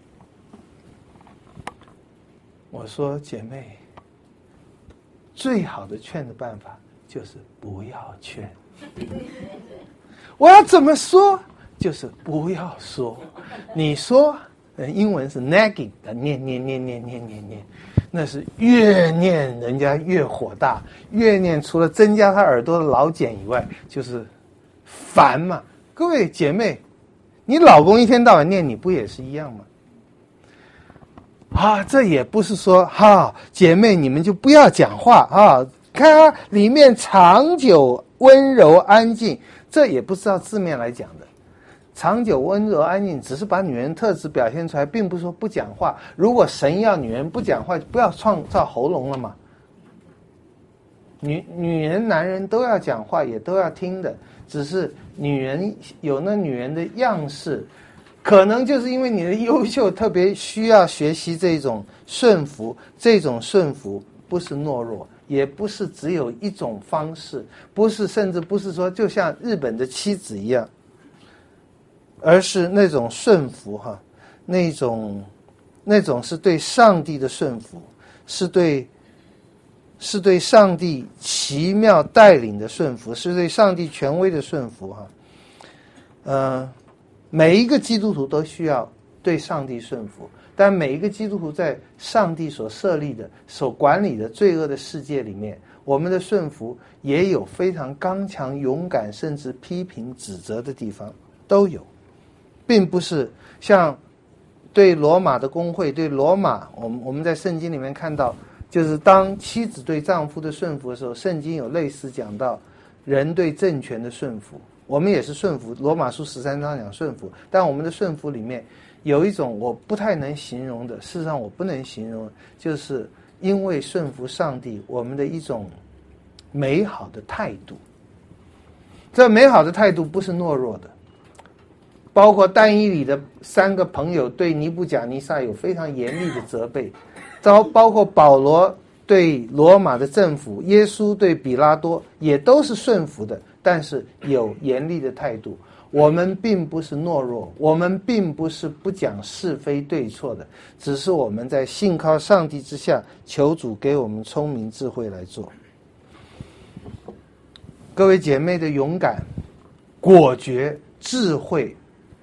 我说姐妹，最好的劝的办法就是不要劝。我要怎么说？就是不要说。你说，英文是 nagging 的，念念念念念念念，那是越念人家越火大，越念除了增加他耳朵的老茧以外，就是烦嘛。各位姐妹，你老公一天到晚念你，不也是一样吗？啊，这也不是说哈、啊，姐妹你们就不要讲话啊，看啊，里面长久温柔安静，这也不是照字面来讲的。长久温柔安静只是把女人特质表现出来，并不是说不讲话。如果神要女人不讲话，就不要创造喉咙了嘛。女女人男人都要讲话，也都要听的，只是女人有那女人的样式，可能就是因为你的优秀，特别需要学习这种顺服。这种顺服不是懦弱，也不是只有一种方式，不是，甚至不是说就像日本的妻子一样，而是那种顺服哈，那种那种是对上帝的顺服，是对是对上帝奇妙带领的顺服，是对上帝权威的顺服哈。呃，每一个基督徒都需要对上帝顺服，但每一个基督徒在上帝所设立的、所管理的罪恶的世界里面，我们的顺服也有非常刚强、勇敢，甚至批评、指责的地方，都有，并不是像对罗马的公会、对罗马，我们我们在圣经里面看到，就是当妻子对丈夫的顺服的时候，圣经有类似讲到人对政权的顺服。我们也是顺服，罗马书十三章讲顺服，但我们的顺服里面有一种我不太能形容的，事实上我不能形容，就是因为顺服上帝，我们的一种美好的态度。这美好的态度不是懦弱的，包括但以理的三个朋友对尼布甲尼撒有非常严厉的责备，包括保罗对罗马的政府，耶稣对比拉多也都是顺服的，但是有严厉的态度。我们并不是懦弱，我们并不是不讲是非对错的，只是我们在信靠上帝之下，求主给我们聪明智慧来做。各位姐妹的勇敢、果决、智慧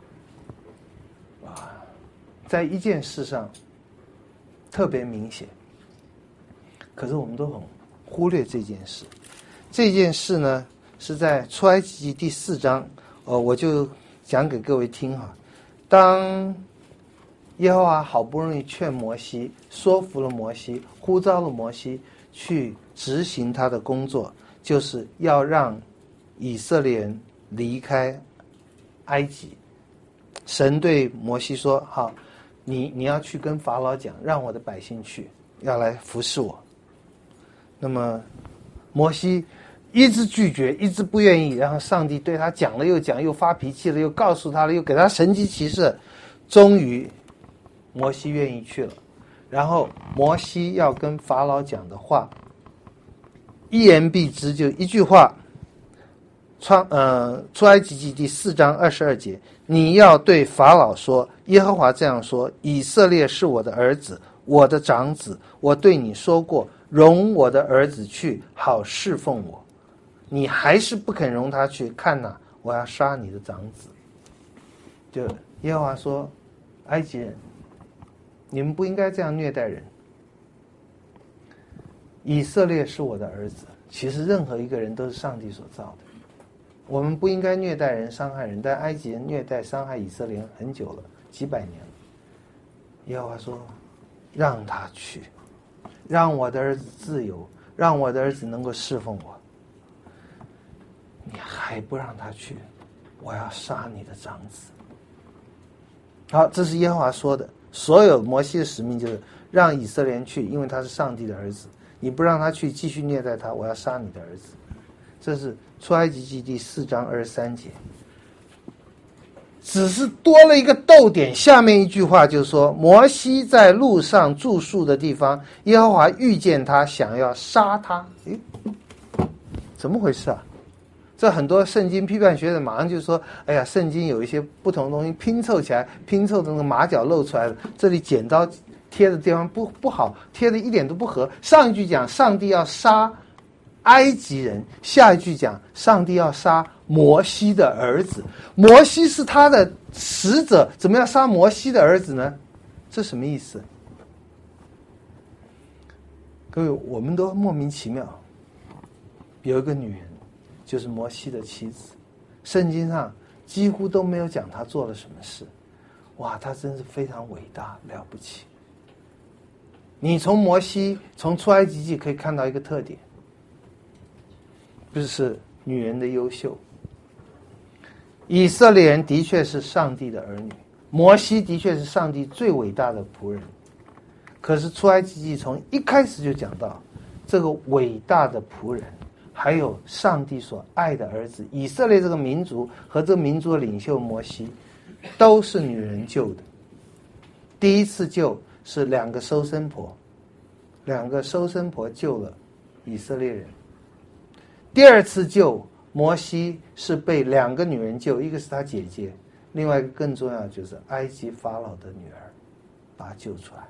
啊，在一件事上特别明显，可是我们都很忽略这件事。这件事呢，是在出埃及记第四章，呃，我就讲给各位听哈。当耶和华好不容易劝摩西，说服了摩西，呼召了摩西去执行他的工作，就是要让以色列人离开埃及。神对摩西说：“好，你你要去跟法老讲，让我的百姓去，要来服侍我。”那么摩西一直拒绝，一直不愿意，然后上帝对他讲了又讲，又发脾气了，又告诉他了，又给他神迹奇事，终于摩西愿意去了。然后摩西要跟法老讲的话，一言蔽之，就一句话，创呃出埃及记第四章二十二节，你要对法老说，耶和华这样说，以色列是我的儿子，我的长子，我对你说过，容我的儿子去，好侍奉我。你还是不肯容他去，看哪，我要杀你的长子。就耶和华说，埃及人，你们不应该这样虐待人。以色列是我的儿子，其实任何一个人都是上帝所造的。 我们不应该虐待人、伤害人，但埃及人虐待、伤害以色列人很久了，几百年了。耶和华说：“让他去，让我的儿子自由，让我的儿子能够侍奉我。你还不让他去，我要杀你的长子。”好，这是耶和华说的。所有摩西的使命就是让以色列人去，因为他是上帝的儿子。你不让他去，继续虐待他，我要杀你的儿子。这是出埃及记第四章二十三节。只是多了一个逗点，下面一句话就是说，摩西在路上住宿的地方，耶和华遇见他，想要杀他。诶，怎么回事啊？这很多圣经批判学者马上就说，哎呀，圣经有一些不同的东西拼凑起来，拼凑的那个马脚露出来了，这里剪刀贴的地方不不好，贴的一点都不合。上一句讲上帝要杀埃及人，下一句讲上帝要杀摩西的儿子。摩西是他的使者，怎么要杀摩西的儿子呢？这什么意思？各位，我们都莫名其妙。有一个女人，就是摩西的妻子，圣经上几乎都没有讲她做了什么事。哇，她真是非常伟大了不起。你从摩西从出埃及记可以看到一个特点，就是女人的优秀。以色列人的确是上帝的儿女，摩西的确是上帝最伟大的仆人。可是出埃及记从一开始就讲到，这个伟大的仆人还有上帝所爱的儿子，以色列这个民族和这个民族的领袖摩西，都是女人救的。第一次救是两个收生婆，两个收生婆救了以色列人。第二次救摩西是被两个女人救，一个是他姐姐，另外一个更重要的就是埃及法老的女儿，把他救出来。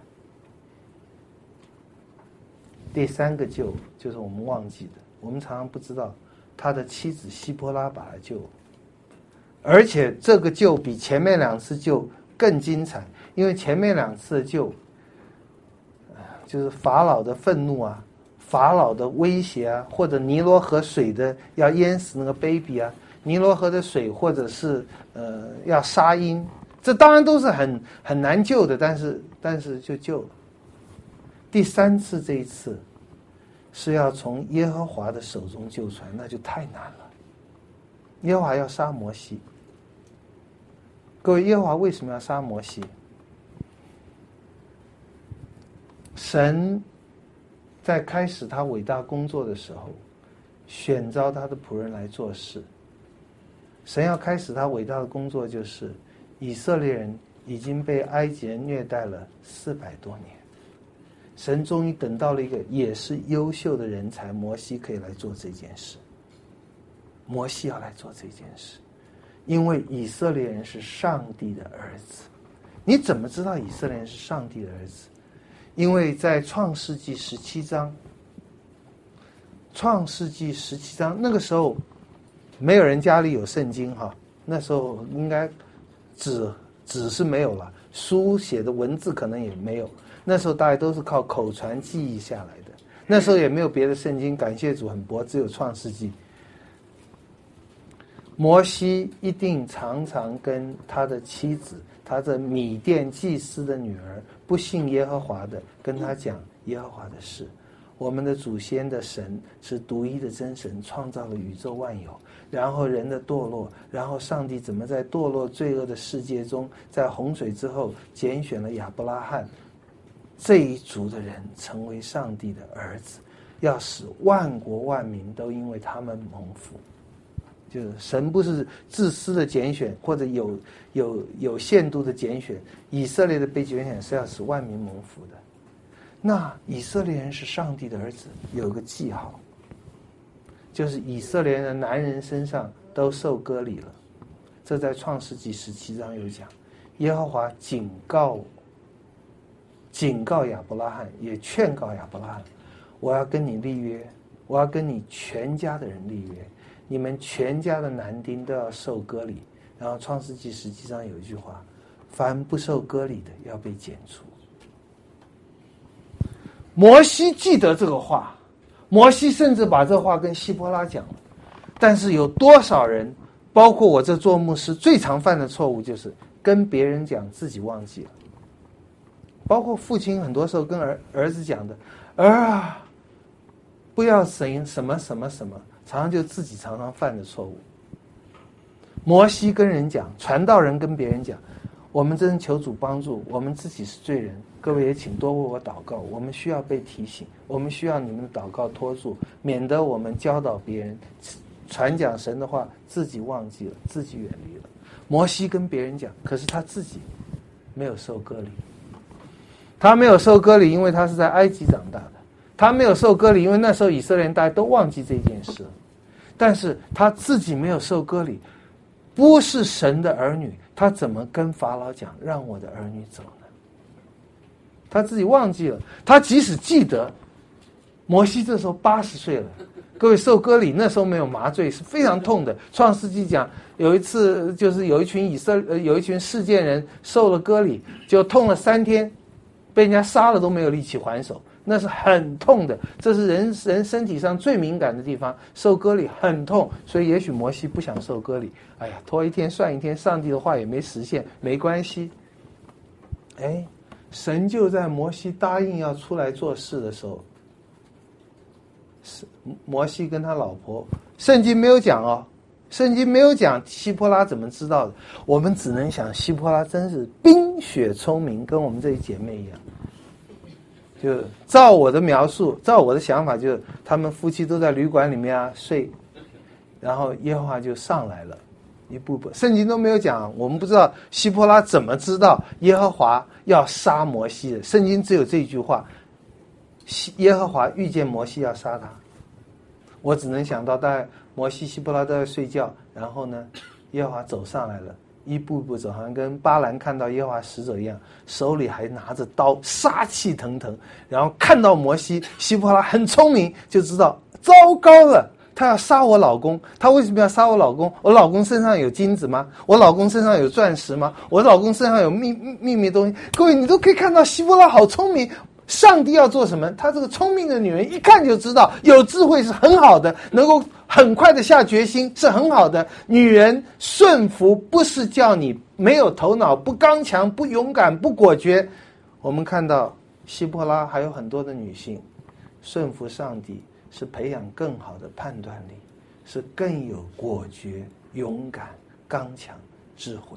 第三个救就是我们忘记的，我们常常不知道他的妻子希波拉把他救，而且这个救比前面两次救更精彩，因为前面两次的救就是法老的愤怒啊，法老的威胁啊，或者尼罗河水的要淹死那个 baby 啊，尼罗河的水或者是呃要杀鹰，这当然都是很很难救的，但是但是就救了。第三次这一次是要从耶和华的手中救出来，那就太难了。耶和华要杀摩西，各位，耶和华为什么要杀摩西？神在开始他伟大工作的时候，选召他的仆人来做事。神要开始他伟大的工作，就是以色列人已经被埃及人虐待了四百多年，神终于等到了一个也是优秀的人才，摩西可以来做这件事。摩西要来做这件事，因为以色列人是上帝的儿子。你怎么知道以色列人是上帝的儿子？因为在创世纪十七章，创世纪十七章那个时候没有人家里有圣经哈，那时候应该纸纸是没有了，书写的文字可能也没有，那时候大家都是靠口传记忆下来的，那时候也没有别的圣经，感谢主很薄，只有创世纪。摩西一定常常跟他的妻子，他的米甸祭司的女儿，不信耶和华的，跟他讲耶和华的事。我们的祖先的神是独一的真神，创造了宇宙万有，然后人的堕落，然后上帝怎么在堕落罪恶的世界中，在洪水之后拣选了亚伯拉罕这一族的人成为上帝的儿子，要使万国万民都因为他们蒙福。就是神不是自私的拣选，或者有有有限度的拣选，以色列的被拣选是要使万民蒙福的。那以色列人是上帝的儿子，有个记号，就是以色列人的男人身上都受割礼了。这在创世纪十七章有讲，耶和华警告警告亚伯拉罕，也劝告亚伯拉罕，我要跟你立约，我要跟你全家的人立约，你们全家的男丁都要受割礼。然后创世纪十七章有一句话，凡不受割礼的要被剪除。摩西记得这个话，摩西甚至把这话跟希波拉讲了。 但是有多少人，包括我这做牧师，最常犯的错误就是跟别人讲自己忘记了。包括父亲很多时候跟儿儿子讲的，儿啊，不要什什么什么什么，常常就自己常常犯的错误。摩西跟人讲，传道人跟别人讲，我们真求主帮助，我们自己是罪人，各位也请多为我祷告，我们需要被提醒，我们需要你们的祷告托住，免得我们教导别人传讲神的话，自己忘记了，自己远离了。摩西跟别人讲，可是他自己没有受割礼。他没有受割礼，因为他是在埃及长大的。他没有受割礼，因为那时候以色列人大家都忘记这件事了。但是他自己没有受割礼，不是神的儿女，他怎么跟法老讲让我的儿女走呢？他自己忘记了。他即使记得，摩西这时候八十岁了。各位，受割礼那时候没有麻醉，是非常痛的。创世纪讲有一次，就是有一群以色呃有一群世件人受了割礼，就痛了三天。被人家杀了都没有力气还手，那是很痛的，这是人人身体上最敏感的地方，受割礼很痛，所以也许摩西不想受割礼，哎呀，拖一天算一天，上帝的话也没实现，没关系。哎，神就在摩西答应要出来做事的时候，摩西跟他老婆，圣经没有讲哦，圣经没有讲希波拉怎么知道的，我们只能想希波拉真是冰雪聪明，跟我们这一姐妹一样。就照我的描述，照我的想法，就是他们夫妻都在旅馆里面啊睡，然后耶和华就上来了，一步步，圣经都没有讲，我们不知道希波拉怎么知道耶和华要杀摩西的，圣经只有这句话，耶和华遇见摩西要杀他。我只能想到大概摩西希波拉都在睡觉，然后呢耶和华走上来了，一步步走，好像跟巴兰看到耶和华使者一样，手里还拿着刀，杀气腾腾。然后看到摩西，希波拉很聪明，就知道糟糕了，他要杀我老公。他为什么要杀我老公？我老公身上有金子吗？我老公身上有钻石吗？我老公身上有秘秘密东西？各位，你都可以看到希波拉好聪明。上帝要做什么？她这个聪明的女人一看就知道，有智慧是很好的，能够很快的下决心是很好的。女人顺服不是叫你没有头脑、不刚强、不勇敢、不果决。我们看到希波拉还有很多的女性顺服上帝，是培养更好的判断力，是更有果决、勇敢、刚强、智慧。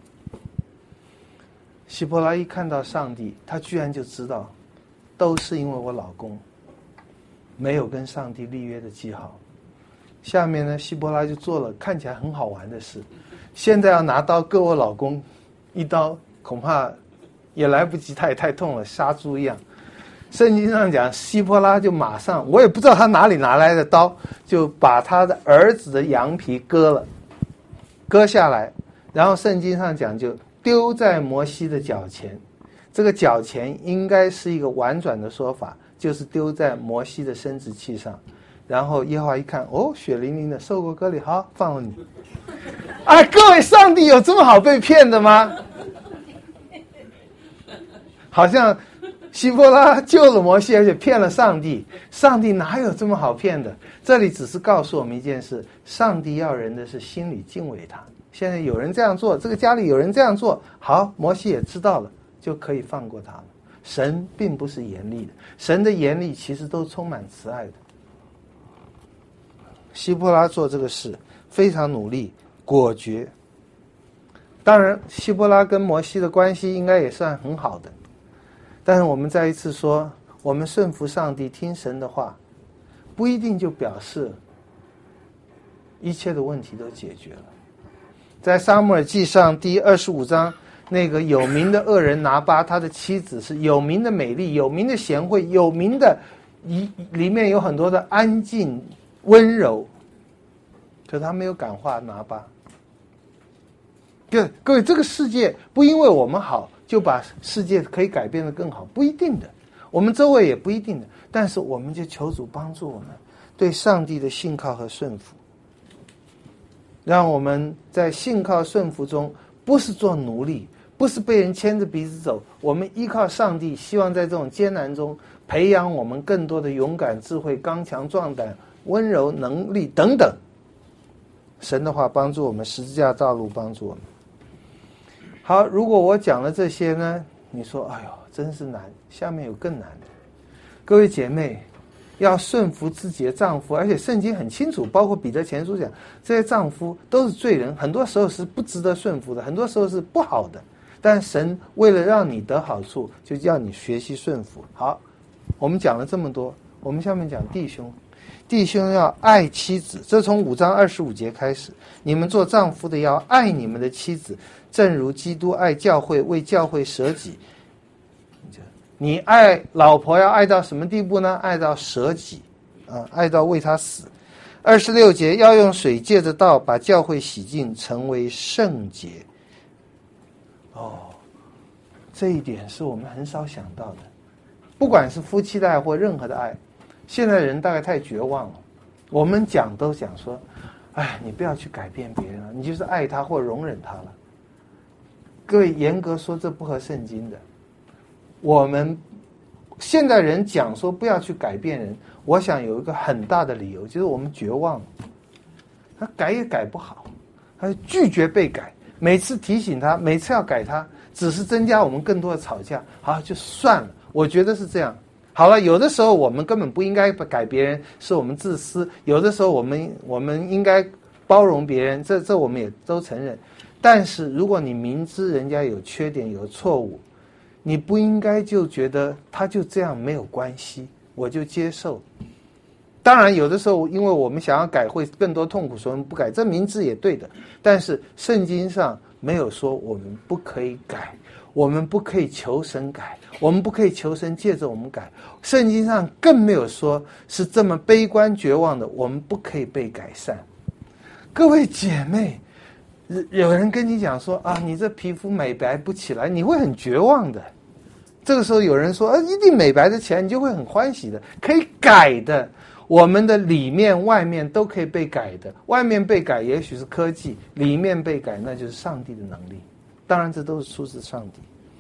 希波拉一看到上帝，她居然就知道都是因为我老公没有跟上帝立约的记号。下面呢，希波拉就做了看起来很好玩的事，现在要拿刀割我老公一刀，恐怕也来不及，他也太痛了，杀猪一样。圣经上讲，希波拉就马上，我也不知道他哪里拿来的刀，就把他的儿子的羊皮割了，割下来，然后圣经上讲就丢在摩西的脚前。这个脚前应该是一个婉转的说法，就是丢在摩西的生殖器上。然后耶和华一看，哦，血淋淋的，受过割礼，好，放了你。哎，各位，上帝有这么好被骗的吗？好像希波拉救了摩西，而且骗了上帝。上帝哪有这么好骗的？这里只是告诉我们一件事，上帝要人的是心里敬畏他。现在有人这样做，这个家里有人这样做，好，摩西也知道了，就可以放过他了。神并不是严厉的，神的严厉其实都充满慈爱的。希波拉做这个事非常努力果决，当然希波拉跟摩西的关系应该也算很好的，但是我们再一次说，我们顺服上帝听神的话，不一定就表示一切的问题都解决了。在撒母耳记上第二十五章，那个有名的恶人拿巴，他的妻子是有名的美丽，有名的贤惠，有名的里面有很多的安静温柔，可他没有感化拿巴。各位，这个世界不因为我们好就把世界可以改变得更好，不一定的，我们周围也不一定的，但是我们就求主帮助我们对上帝的信靠和顺服，让我们在信靠顺服中不是做奴隶，不是被人牵着鼻子走，我们依靠上帝，希望在这种艰难中培养我们更多的勇敢、智慧、刚强、壮胆、温柔、能力等等。 神的话帮助我们，十字架道路帮助我们。好，如果我讲了这些呢，你说哎呦真是难，下面有更难的。各位姐妹，要顺服自己的丈夫，而且圣经很清楚，包括彼得前书讲，这些丈夫都是罪人，很多时候是不值得顺服的，很多时候是不好的，但神为了让你得好处，就叫你学习顺服。好，我们讲了这么多，我们下面讲弟兄。弟兄要爱妻子，这从五章二十五节开始，你们做丈夫的要爱你们的妻子，正如基督爱教会，为教会舍己。你爱老婆要爱到什么地步呢？爱到舍己，啊，爱到为他死。二十六节要用水借着道把教会洗净，成为圣洁。哦，这一点是我们很少想到的。不管是夫妻的爱或任何的爱，现在人大概太绝望了。我们讲都讲说，哎，你不要去改变别人了，你就是爱他或容忍他了。各位，严格说这不合圣经的。我们现在人讲说不要去改变人，我想有一个很大的理由，就是我们绝望了，他改也改不好，他拒绝被改，每次提醒他，每次要改他，只是增加我们更多的吵架。好，就算了，我觉得是这样。好了，有的时候我们根本不应该改别人，是我们自私；有的时候我们我们应该包容别人，这这我们也都承认。但是如果你明知人家有缺点有错误，你不应该就觉得他就这样没有关系，我就接受。当然有的时候因为我们想要改会更多痛苦，所以我们不改，这明知也对的。但是圣经上没有说我们不可以改，我们不可以求神改，我们不可以求神借着我们改。圣经上更没有说是这么悲观绝望的，我们不可以被改善。各位姐妹，有人跟你讲说啊，你这皮肤美白不起来，你会很绝望的。这个时候有人说啊，一定美白得起来，你就会很欢喜的。可以改的，我们的里面外面都可以被改的。外面被改也许是科技，里面被改那就是上帝的能力。当然这都是出自上帝。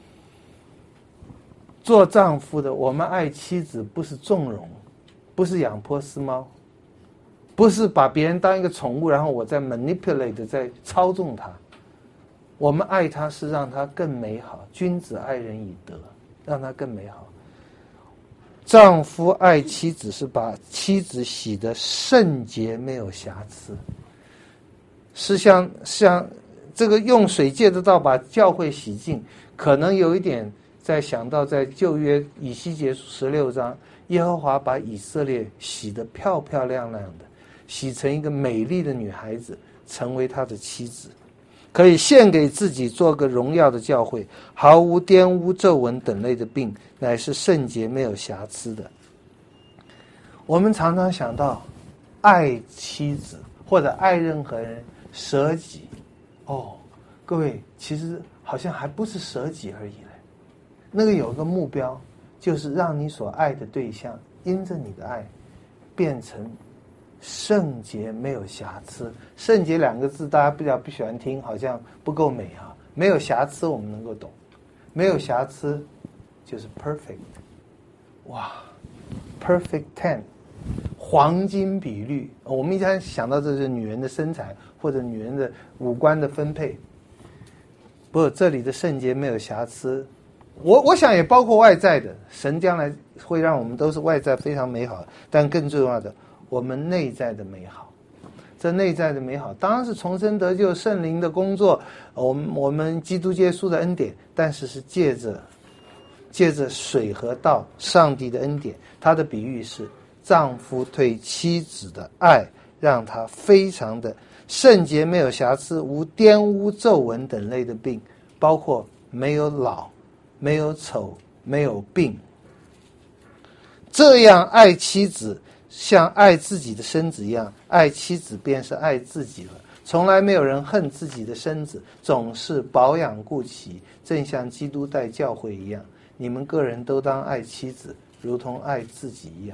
做丈夫的，我们爱妻子不是纵容，不是养波斯猫，不是把别人当一个宠物，然后我在 manipulate 在操纵他。我们爱他是让他更美好，君子爱人以德，让他更美好。丈夫爱妻子是把妻子洗得圣洁，没有瑕疵，是像像这个用水借着道把教会洗净，可能有一点在想到在旧约以西结十六章，耶和华把以色列洗得漂漂亮亮的，洗成一个美丽的女孩子，成为他的妻子，可以献给自己做个荣耀的教会，毫无玷污皱纹等类的病，乃是圣洁没有瑕疵的。我们常常想到爱妻子或者爱任何人舍己，哦，各位，其实好像还不是舍己而已嘞。那个有个目标，就是让你所爱的对象因着你的爱变成圣洁没有瑕疵。圣洁两个字大家比较不喜欢听，好像不够美啊。没有瑕疵我们能够懂，没有瑕疵就是 perfect。 哇 perfect ten， 黄金比率。我们一般想到这是女人的身材或者女人的五官的分配，不，这里的圣洁没有瑕疵，我我想也包括外在的。神将来会让我们都是外在非常美好，但更重要的，我们内在的美好。这内在的美好当然是重生得救圣灵的工作，我们我们基督耶稣的恩典，但是是借着借着水和道上帝的恩典。他的比喻是丈夫对妻子的爱，让他非常的圣洁没有瑕疵，无玷污皱纹等类的病，包括没有老没有丑没有病。这样爱妻子像爱自己的身子一样，爱妻子便是爱自己了。从来没有人恨自己的身子，总是保养顾惜，正像基督待教会一样。你们个人都当爱妻子，如同爱自己一样。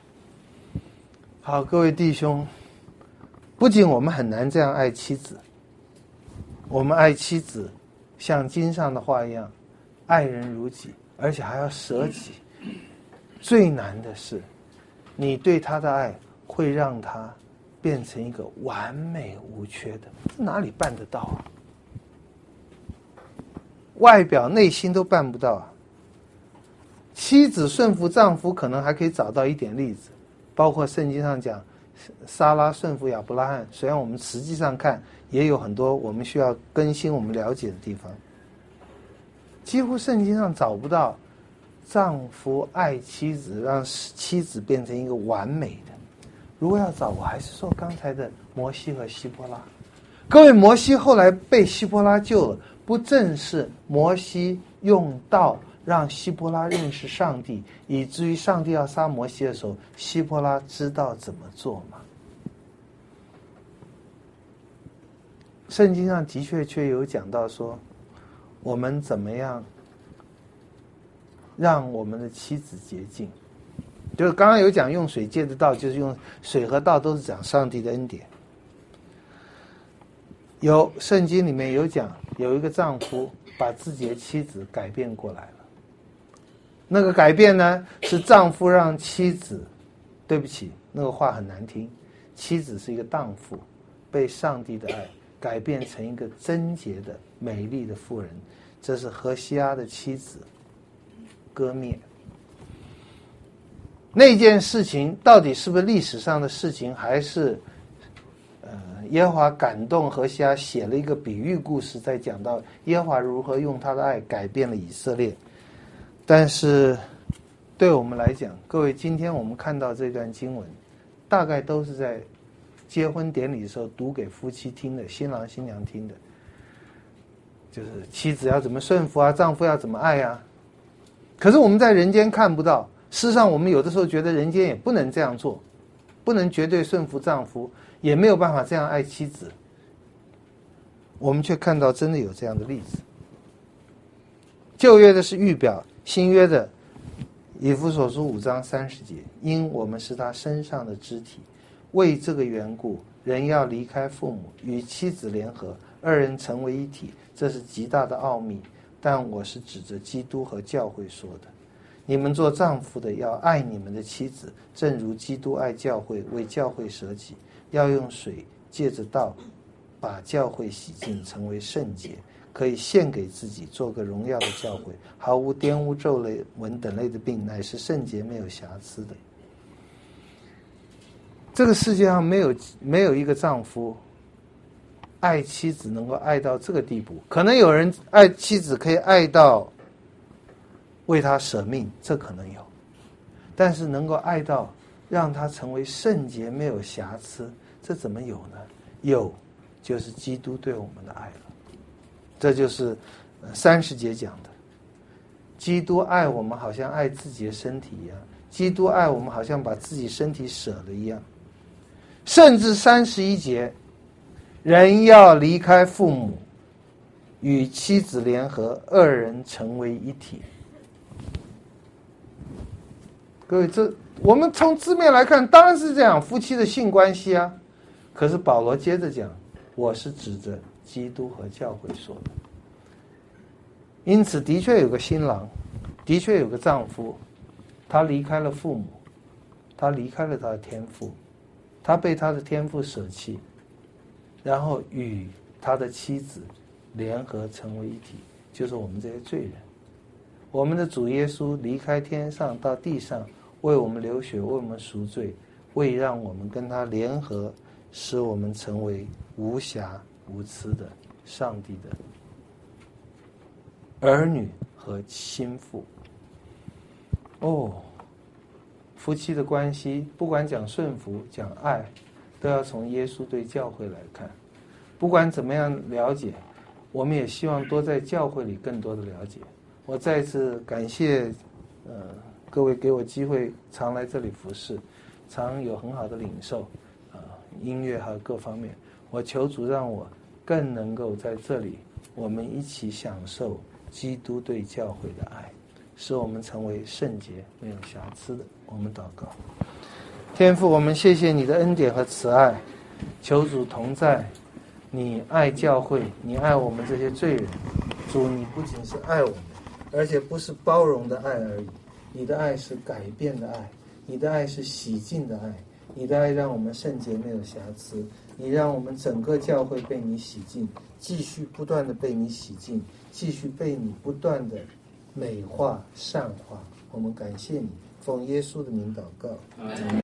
好，各位弟兄，不仅我们很难这样爱妻子，我们爱妻子像经上的话一样，爱人如己，而且还要舍己。最难的是你对他的爱会让他变成一个完美无缺的，哪里办得到啊？外表内心都办不到啊。妻子顺服丈夫，可能还可以找到一点例子，包括圣经上讲撒拉顺服亚伯拉罕，虽然我们实际上看也有很多我们需要更新我们了解的地方，几乎圣经上找不到丈夫爱妻子，让妻子变成一个完美的。如果要找，我还是说刚才的摩西和希波拉。各位，摩西后来被希波拉救了，不正是摩西用道让希波拉认识上帝，以至于上帝要杀摩西的时候，希波拉知道怎么做吗？圣经上的确确有讲到说，我们怎么样让我们的妻子洁净。就是刚刚有讲用水借的道，就是用水和道都是讲上帝的恩典。有圣经里面有讲，有一个丈夫把自己的妻子改变过来了。那个改变呢，是丈夫让妻子，对不起，那个话很难听，妻子是一个荡妇，被上帝的爱改变成一个贞洁的美丽的妇人。这是何西阿的妻子割灭。那件事情到底是不是历史上的事情，还是呃耶和华感动何西阿写了一个比喻故事，在讲到耶和华如何用他的爱改变了以色列。但是对我们来讲，各位，今天我们看到这段经文，大概都是在结婚典礼的时候读给夫妻听的，新郎新娘听的，就是妻子要怎么顺服啊，丈夫要怎么爱啊。可是我们在人间看不到，事实上我们有的时候觉得人间也不能这样做，不能绝对顺服丈夫，也没有办法这样爱妻子。我们却看到真的有这样的例子。旧约的是预表，新约的以弗所书五章三十节，因我们是他身上的肢体，为这个缘故，人要离开父母，与妻子联合，二人成为一体，这是极大的奥秘。但我是指着基督和教会说的。你们做丈夫的要爱你们的妻子，正如基督爱教会，为教会舍己，要用水借着道把教会洗净，成为圣洁，可以献给自己，做个荣耀的教会，毫无玷污、皱类、纹等类的病，乃是圣洁没有瑕疵的。这个世界上没有没有一个丈夫爱妻子能够爱到这个地步。可能有人爱妻子可以爱到为他舍命，这可能有，但是能够爱到让他成为圣洁没有瑕疵，这怎么有呢？有，就是基督对我们的爱了。这就是三十节讲的，基督爱我们好像爱自己的身体一样，基督爱我们好像把自己身体舍了一样。甚至三十一节，人要离开父母，与妻子联合，二人成为一体。各位，这我们从字面来看当然是这样，夫妻的性关系啊。可是保罗接着讲，我是指着基督和教会说的。因此的确有个新郎，的确有个丈夫，他离开了父母，他离开了他的天父，他被他的天父舍弃，然后与他的妻子联合成为一体，就是我们这些罪人。我们的主耶稣离开天上到地上，为我们流血，为我们赎罪，为让我们跟他联合，使我们成为无瑕无疵的上帝的儿女和心腹。哦，夫妻的关系，不管讲顺服讲爱，都要从耶稣对教会来看。不管怎么样了解，我们也希望多在教会里更多的了解。我再次感谢呃各位给我机会常来这里服侍，常有很好的领受啊、呃、音乐和各方面。我求主让我更能够在这里，我们一起享受基督对教会的爱，使我们成为圣洁没有瑕疵的。我们祷告。天父，我们谢谢你的恩典和慈爱，求主同在。你爱教会，你爱我们这些罪人。主，你不仅是爱我们，而且不是包容的爱而已，你的爱是改变的爱，你的爱是洗净的爱， 你的爱让我们圣洁没有瑕疵，你让我们整个教会被你洗净，继续不断的被你洗净，继续被你不断的美化善化。我们感谢你，奉耶稣的名祷告。